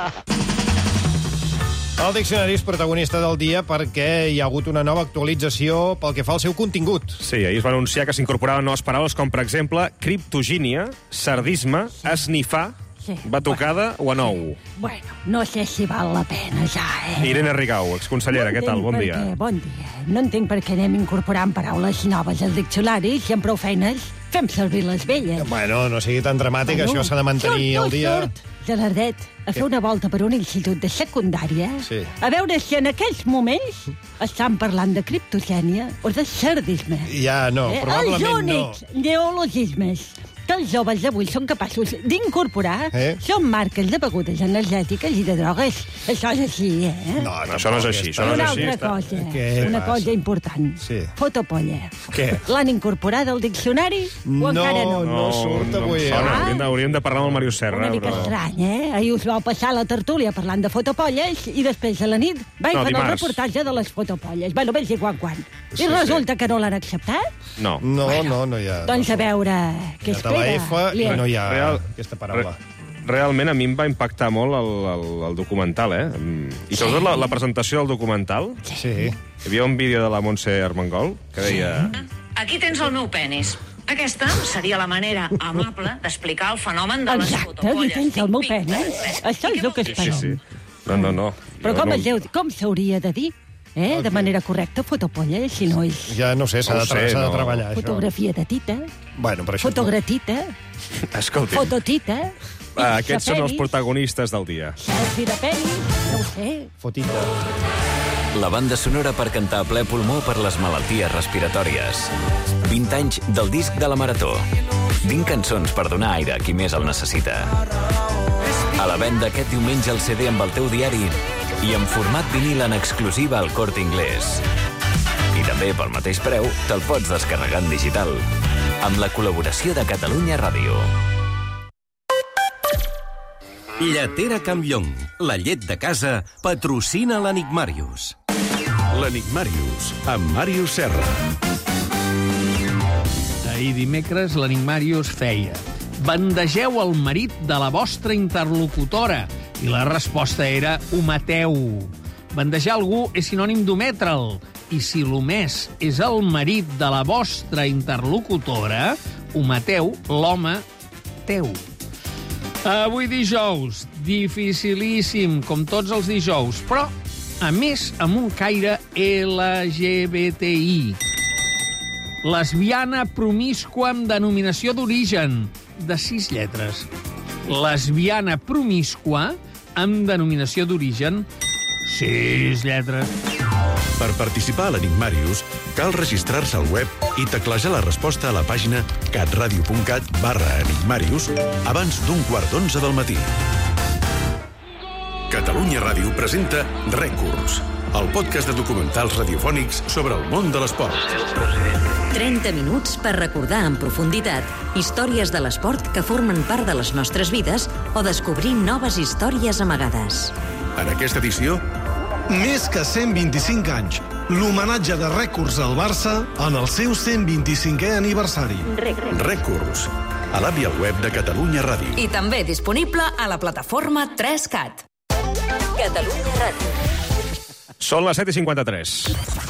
El diccionari és protagonista del dia perquè hi ha hagut una nova actualització pel que fa al seu contingut. Sí, ahir es va anunciar que s'incorporaven noves paraules com, per exemple, criptogínia, sardisme, esnifar, Sí. batucada o anou. Bueno, no sé si val la pena ja, eh? Irene Rigau, exconsellera, què tal? Bon dia. Què. Bon dia. No entenc per què anem incorporant paraules noves al diccionari si amb prou feines fem servir les velles. Bueno, no sigui tan dramàtic, bueno, això s'ha de mantenir surt, al dia. Surt, Gerardet, a fer una volta per un institut de secundària, sí. A veure si en aquells moments estan parlant de criptogènia o de sardisme. Ja, no, eh? probablement no. Els únics neologismes que els joves d'avui són capaços d'incorporar eh? són marques de begudes energètiques i de drogues. Això és així, eh? No, no això no és així. Això no és una així, altra està... cosa, Què una passa? cosa important. Sí. Fotopolla. Què? L'han incorporada al diccionari o no, encara no? No, no surt avui. No, no, Ah? hauríem, de, hauríem de parlar amb el Màrius Serra. Una mica però... estrany, eh? Ahir us vau passar la tertúlia parlant de fotopolles i després a la nit vaig No, fer el dimarts. reportatge de les fotopolles. Bueno, vés i quan quan. Sí, I resulta sí. que no l'han acceptat? No. No, no, no hi ha... Doncs a veure, què Hi ha la espera? F i no hi ha Real, aquesta paraula. Re, realment a mi em va impactar molt el, el, el documental, eh? I sobretot la, la presentació del documental. Sí. Hi havia un vídeo de la Montse Armengol que deia... Aquí tens el meu penis. Aquesta seria la manera amable d'explicar el fenomen de les Exacte, fotopolles. aquí tens el meu penis. Això és el que Sí, esperem. sí, sí. No, no, no. Però Jo com, no... es diu, com s'hauria de dir? Eh? De manera correcta, fotopolla, si no és... Ja no sé, s'ha No de, ho sé, tra- s'ha de no. treballar, això. Fotografia de tita, Bueno, per això... fotogratita, Escolti, fototita... ah, aquests són els penis, protagonistes del dia. selfie de penis, no ho sé. Fotita. La banda sonora per cantar a ple pulmó per les malalties respiratòries. vint anys del disc de la Marató. vint cançons per donar aire a qui més el necessita. A la venda aquest diumenge el C D amb el teu diari i en format vinil en exclusiva al Corte Inglés. I també pel mateix preu te'l pots descarregar en digital. Amb la col·laboració de Catalunya Ràdio. Lletera Campllong, la llet de casa, patrocina l'Enigmàrius. L'Enigmàrius, amb Màrius Serra. Ahir dimecres l'Enigmàrius feia: bandegeu el marit de la vostra interlocutora. I la resposta era: ometeu. Bandejar algú és sinònim d'ometre'l. I si l'omès és el marit de la vostra interlocutora, ometeu l'home teu. Avui dijous, dificilíssim, com tots els dijous, però, a més, amb un caire L G B T I. Lesbiana promiscua amb denominació d'origen, de sis lletres. Lesbiana promiscua amb denominació d'origen, sis lletres. Per participar a l'Enigmàrius, cal registrar-se al web i teclejar la resposta a la pàgina catradio.cat barra enigmàrius abans d'un quart d'onze del matí. Catalunya Ràdio presenta Rècords, el podcast de documentals radiofònics sobre el món de l'esport. trenta minuts per recordar en profunditat històries de l'esport que formen part de les nostres vides o descobrir noves històries amagades. En aquesta edició, més que cent vint-i-cinc anys, l'homenatge de Rècords al Barça en el seu cent vint-i-cinquè aniversari. Rècords, a l'app i al web de Catalunya Ràdio. I també disponible a la plataforma tres cat. Catalunya Ràdio. Són les set i cinquanta-tres.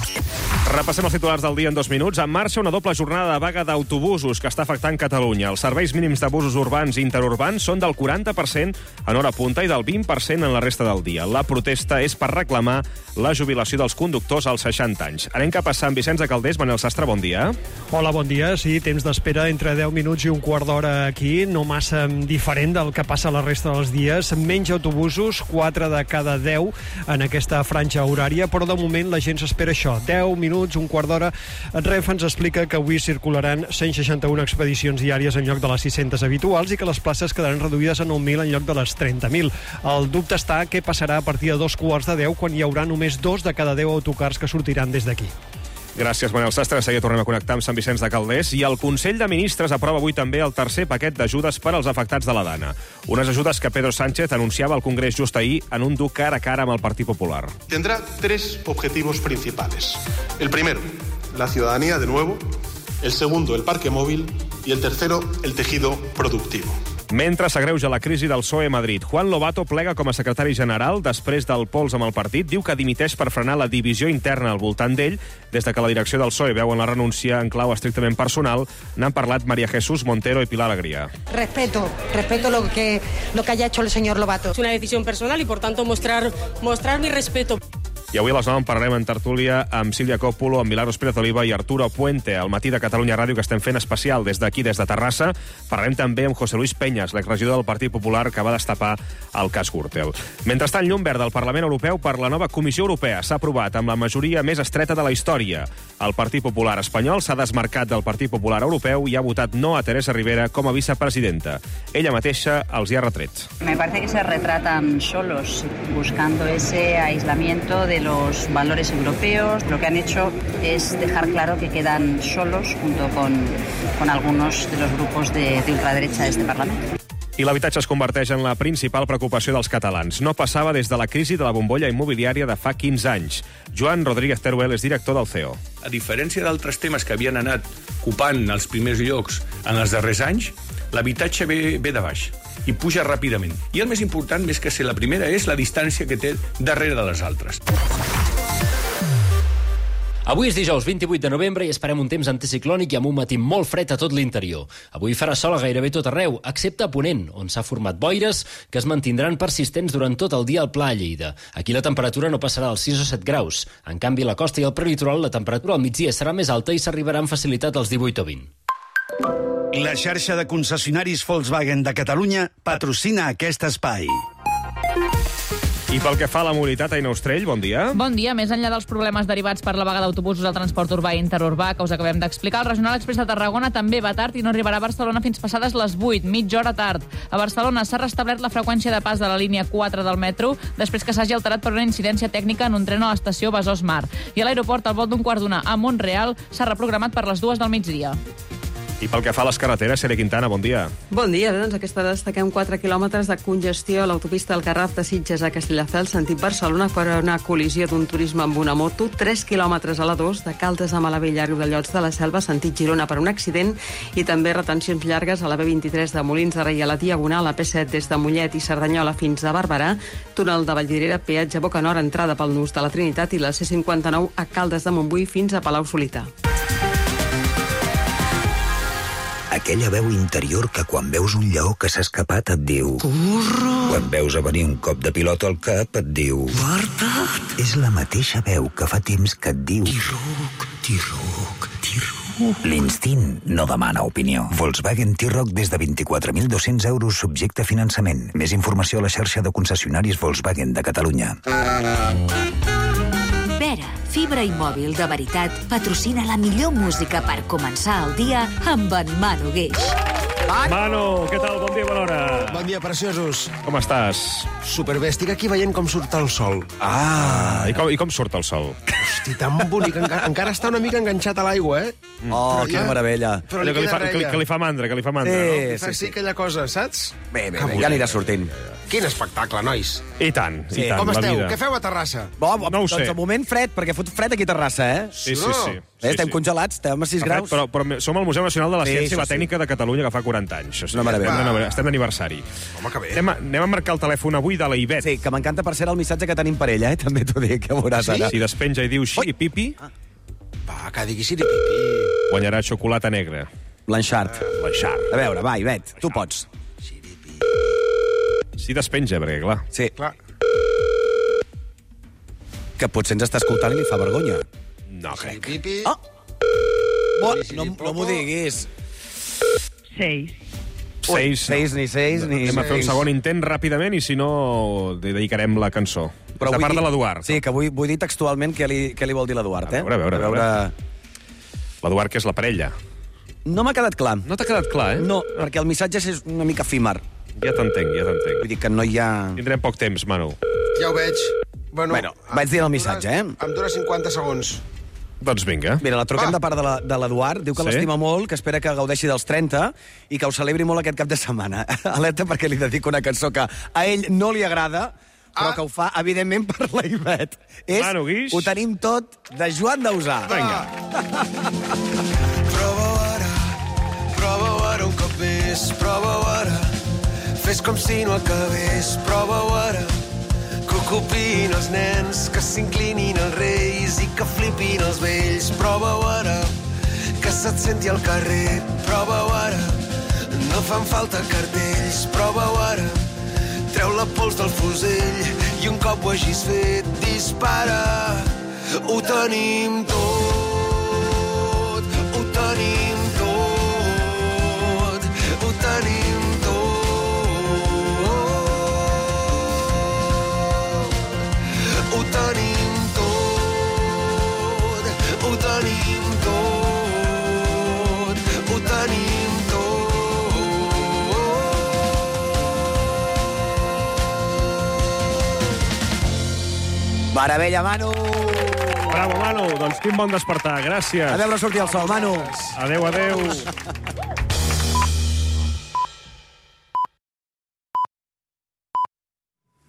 Repassem els titulars del dia en dos minuts. En marxa una doble jornada de vaga d'autobusos que està afectant Catalunya. Els serveis mínims de busos urbans i interurbans són del quaranta per cent en hora punta i del vint per cent en la resta del dia. La protesta és per reclamar la jubilació dels conductors als seixanta anys. Anem cap a Sant Vicenç de Calders. Manel Sastre, bon dia. Hola, bon dia. Sí, temps d'espera entre deu minuts i un quart d'hora aquí. No massa diferent del que passa la resta dels dies. Menys autobusos, quatre de cada deu en aquesta franja horària, però de moment la gent s'espera això, deu minuts, un quart d'hora. Renfe ens explica que avui circularan cent seixanta-una expedicions diàries en lloc de les sis-centes habituals i que les places quedaran reduïdes a nou mil en lloc de les trenta mil. El dubte està què passarà a partir de dos quarts de deu quan hi haurà només dos de cada deu autocars que sortiran des d'aquí. Gràcies, Manel Sastre. De seguida tornem a connectar amb Sant Vicenç de Calders. I el Consell de Ministres aprova avui també el tercer paquet d'ajudes per als afectats de la Dana. Unes ajudes que Pedro Sánchez anunciava al Congrés just ahir en un dur cara a cara amb el Partit Popular. Tendrá tres objetivos principales. El primero, la ciudadanía de nuevo. El segundo, el parque móvil. Y el tercero, el tejido productivo. Mentre s'agreuja la crisi del P S O E a Madrid, Juan Lobato plega com a secretari general després del pols amb el partit. Diu que dimiteix per frenar la divisió interna al voltant d'ell. Des de que la direcció del P S O E veuen la renúncia en clau estrictament personal, n'han parlat María Jesús Montero i Pilar Alegría. Respeto, respeto lo que, lo que haya hecho el señor Lobato. Es una decisión personal y, por tanto, mostrar, mostrar mi respeto. I avui a les nou en parlarem en tertúlia amb Sílvia Còpolo, amb Milagros Pérez Oliva i Arturo Puente, al matí de Catalunya Ràdio, que estem fent especial des d'aquí, des de Terrassa. Parlarem també amb José Luis Peñas, l'exregidor del Partit Popular, que va destapar el cas Gürtel. Mentrestant, llum verd del Parlament Europeu per la nova Comissió Europea s'ha aprovat amb la majoria més estreta de la història. El Partit Popular espanyol s'ha desmarcat del Partit Popular Europeu i ha votat no a Teresa Rivera com a vicepresidenta. Ella mateixa els hi ha retret. Me parece que se retratan solos, buscando ese aislamiento de los valores europeos. Lo que han hecho es dejar claro que quedan solos junto con, con algunos de los grupos de, de ultraderecha de este Parlamento. I l'habitatge es converteix en la principal preocupació dels catalans. No passava des de la crisi de la bombolla immobiliària de fa quinze anys. Joan Rodríguez Teruel és director del C E O. A diferència d'altres temes que havien anat ocupant els primers llocs en els darrers anys, l'habitatge ve, ve de baix i puja ràpidament. I el més important, més que ser la primera, és la distància que té darrere de les altres. Avui és dijous vint-i-vuit de novembre i esperem un temps anticiclònic i amb un matí molt fred a tot l'interior. Avui farà sol a gairebé tot arreu, excepte a Ponent, on s'ha format boires que es mantindran persistents durant tot el dia al Pla de Lleida. Aquí la temperatura no passarà dels sis o set graus. En canvi, a la costa i al prelitoral la temperatura al migdia serà més alta i s'arribarà amb facilitat als divuit o vint. La xarxa de concessionaris Volkswagen de Catalunya patrocina aquest espai. I pel que fa a la mobilitat, Aina Ostrell, bon dia. Bon dia. Més enllà dels problemes derivats per la vaga d'autobusos al transport urbà i interurbà, que us acabem d'explicar, el Regional Express de Tarragona també va tard i no arribarà a Barcelona fins passades les vuit, mitja hora tard. A Barcelona s'ha restablert la freqüència de pas de la línia quatre del metro després que s'hagi alterat per una incidència tècnica en un tren a l'estació Besòs Mar. I a l'aeroport, al vol d'un quart d'una a Montreal, s'ha reprogramat per les dues del migdia. I pel que fa a les carreteres, Sere Quintana, bon dia. Bon dia, doncs aquesta hora destaquem quatre quilòmetres de congestió a l'autopista del Garraf de Sitges a Castelldefels, sentit Barcelona, per una col·lisió d'un turisme amb una moto, tres quilòmetres a la dos de Caldes a Malavella, Riudellots de la Selva, sentit Girona, per un accident, i també retencions llargues a la B vint-i-tres de Molins de Rei, a la Diagonal, a P set des de Mollet i Cerdanyola fins a Barberà, túnel de Vallvidrera, peatge Boca Nord, entrada pel Nus de la Trinitat, i la C cinquanta-nou a Caldes de Montbui fins a Palau Solità. Aquella veu interior que quan veus un lleó que s'ha escapat et diu... Corre! Quan veus a venir un cop de pilota al cap et diu... Guarda't! És la mateixa veu que fa temps que et diu... T-Roc, T-Roc, T-Roc... L'instint no demana opinió. Volkswagen T-Roc des de vint-i-quatre mil dos-cents euros subjecte a finançament. Més informació a la xarxa de concessionaris Volkswagen de Catalunya. Vera, fibra i mòbil de veritat, patrocina la millor música per començar el dia amb en Manu Guix. Manu, què tal? Bon dia, bona hora. Bon dia, preciosos. Com estàs? Superbé, estic aquí veient com surt el sol. Ah, i com, i com surt el sol? Hosti, tan bonic. Encara, encara està una mica enganxat a l'aigua, eh? Oh, quina meravella. Però Allò que li, fa, que, li, que li fa mandra, que li fa mandra, sí, no? Sí, fa sí, aquella cosa, saps? Bé, bé, bé, ja anirà sortint. Quin espectacle, nois. I tant, Sí. i tant, Com la esteu? vida. Què feu a Terrassa? Bo, bo, No ho doncs sé. de moment fred, perquè fot fred aquí a Terrassa, eh? Sí, sí, sí. Eh, sí, estem sí. congelats, estem a sis Fa fred, graus. Però, però som al Museu Nacional de la Sí, Ciència i la això sí. Tècnica de Catalunya, que fa quaranta anys. O sigui, Una meravella. estem d'aniver- Estem d'aniversari. Home, que bé. Anem, a, anem a marcar el telèfon avui de la Ivet. Sí, que m'encanta, per cert, el missatge que tenim per ella, eh? També t'ho dic, que veuràs Sí? ara. Si despenja i diu xiripipi, Va, que digui xiripipi. guanyarà xocolata negra. Blanchard. Blanchard. A veure, va, Ivet, tu pots. Si despenja, perquè, clar. Sí. Clar. Que potser ens està escoltant i li fa vergonya. No crec. Xiripipi. Oh! Bo, no no m'ho diguis. Seis. Ui, Seis, seis, ni seis, ni... Anem a fer un segon intent ràpidament i si no dedicarem la cançó. Però de vull part dir- de l'Eduard. Sí, que vull, vull dir textualment què li, què li vol dir l'Eduard, eh? A veure, a veure, a L'Eduard, que és la parella. No m'ha quedat clar. No t'ha quedat clar, eh? No, perquè el missatge és una mica efímer. Ja t'entenc, ja t'entenc. Vull dir que no hi ha... Tindrem poc temps, Manu. Ja ho veig. Bueno, Bueno, vaig dir el missatge, eh? Em dura cinquanta segons. Doncs vinga. Mira, la truquem Va. de part de la- de l'Eduard. Diu que Sí? l'estima molt, que espera que gaudeixi dels trenta i que ho celebri molt aquest cap de setmana. Alerta perquè li dedico una cançó que a ell no li agrada, però Ah. que ho fa, evidentment, per la Ivet. És Manu Guix. Ho tenim tot de Joan Dausà. Vinga. Prova-ho ara, prova-ho ara un cop més, prova-ho ara. Fes com si no acabés, prova-ho ara. Que ocupin els nens, que s'inclinin els reis i que flipin els vells, prova-ho ara. Que se't senti al carrer, prova-ho ara. No fan falta cartells, prova-ho ara. Treu la pols del fusell i un cop ho hagis fet, dispara. Ho tenim tot, ho tenim tot, ho tenim tot. Ho tenim tot, ho tenim tot, ho tenim Meravella, Manu! Bravo, Manu. Doncs quin bon despertar. Gràcies. A veure sortir el sol, Manu. Adéu, adéu.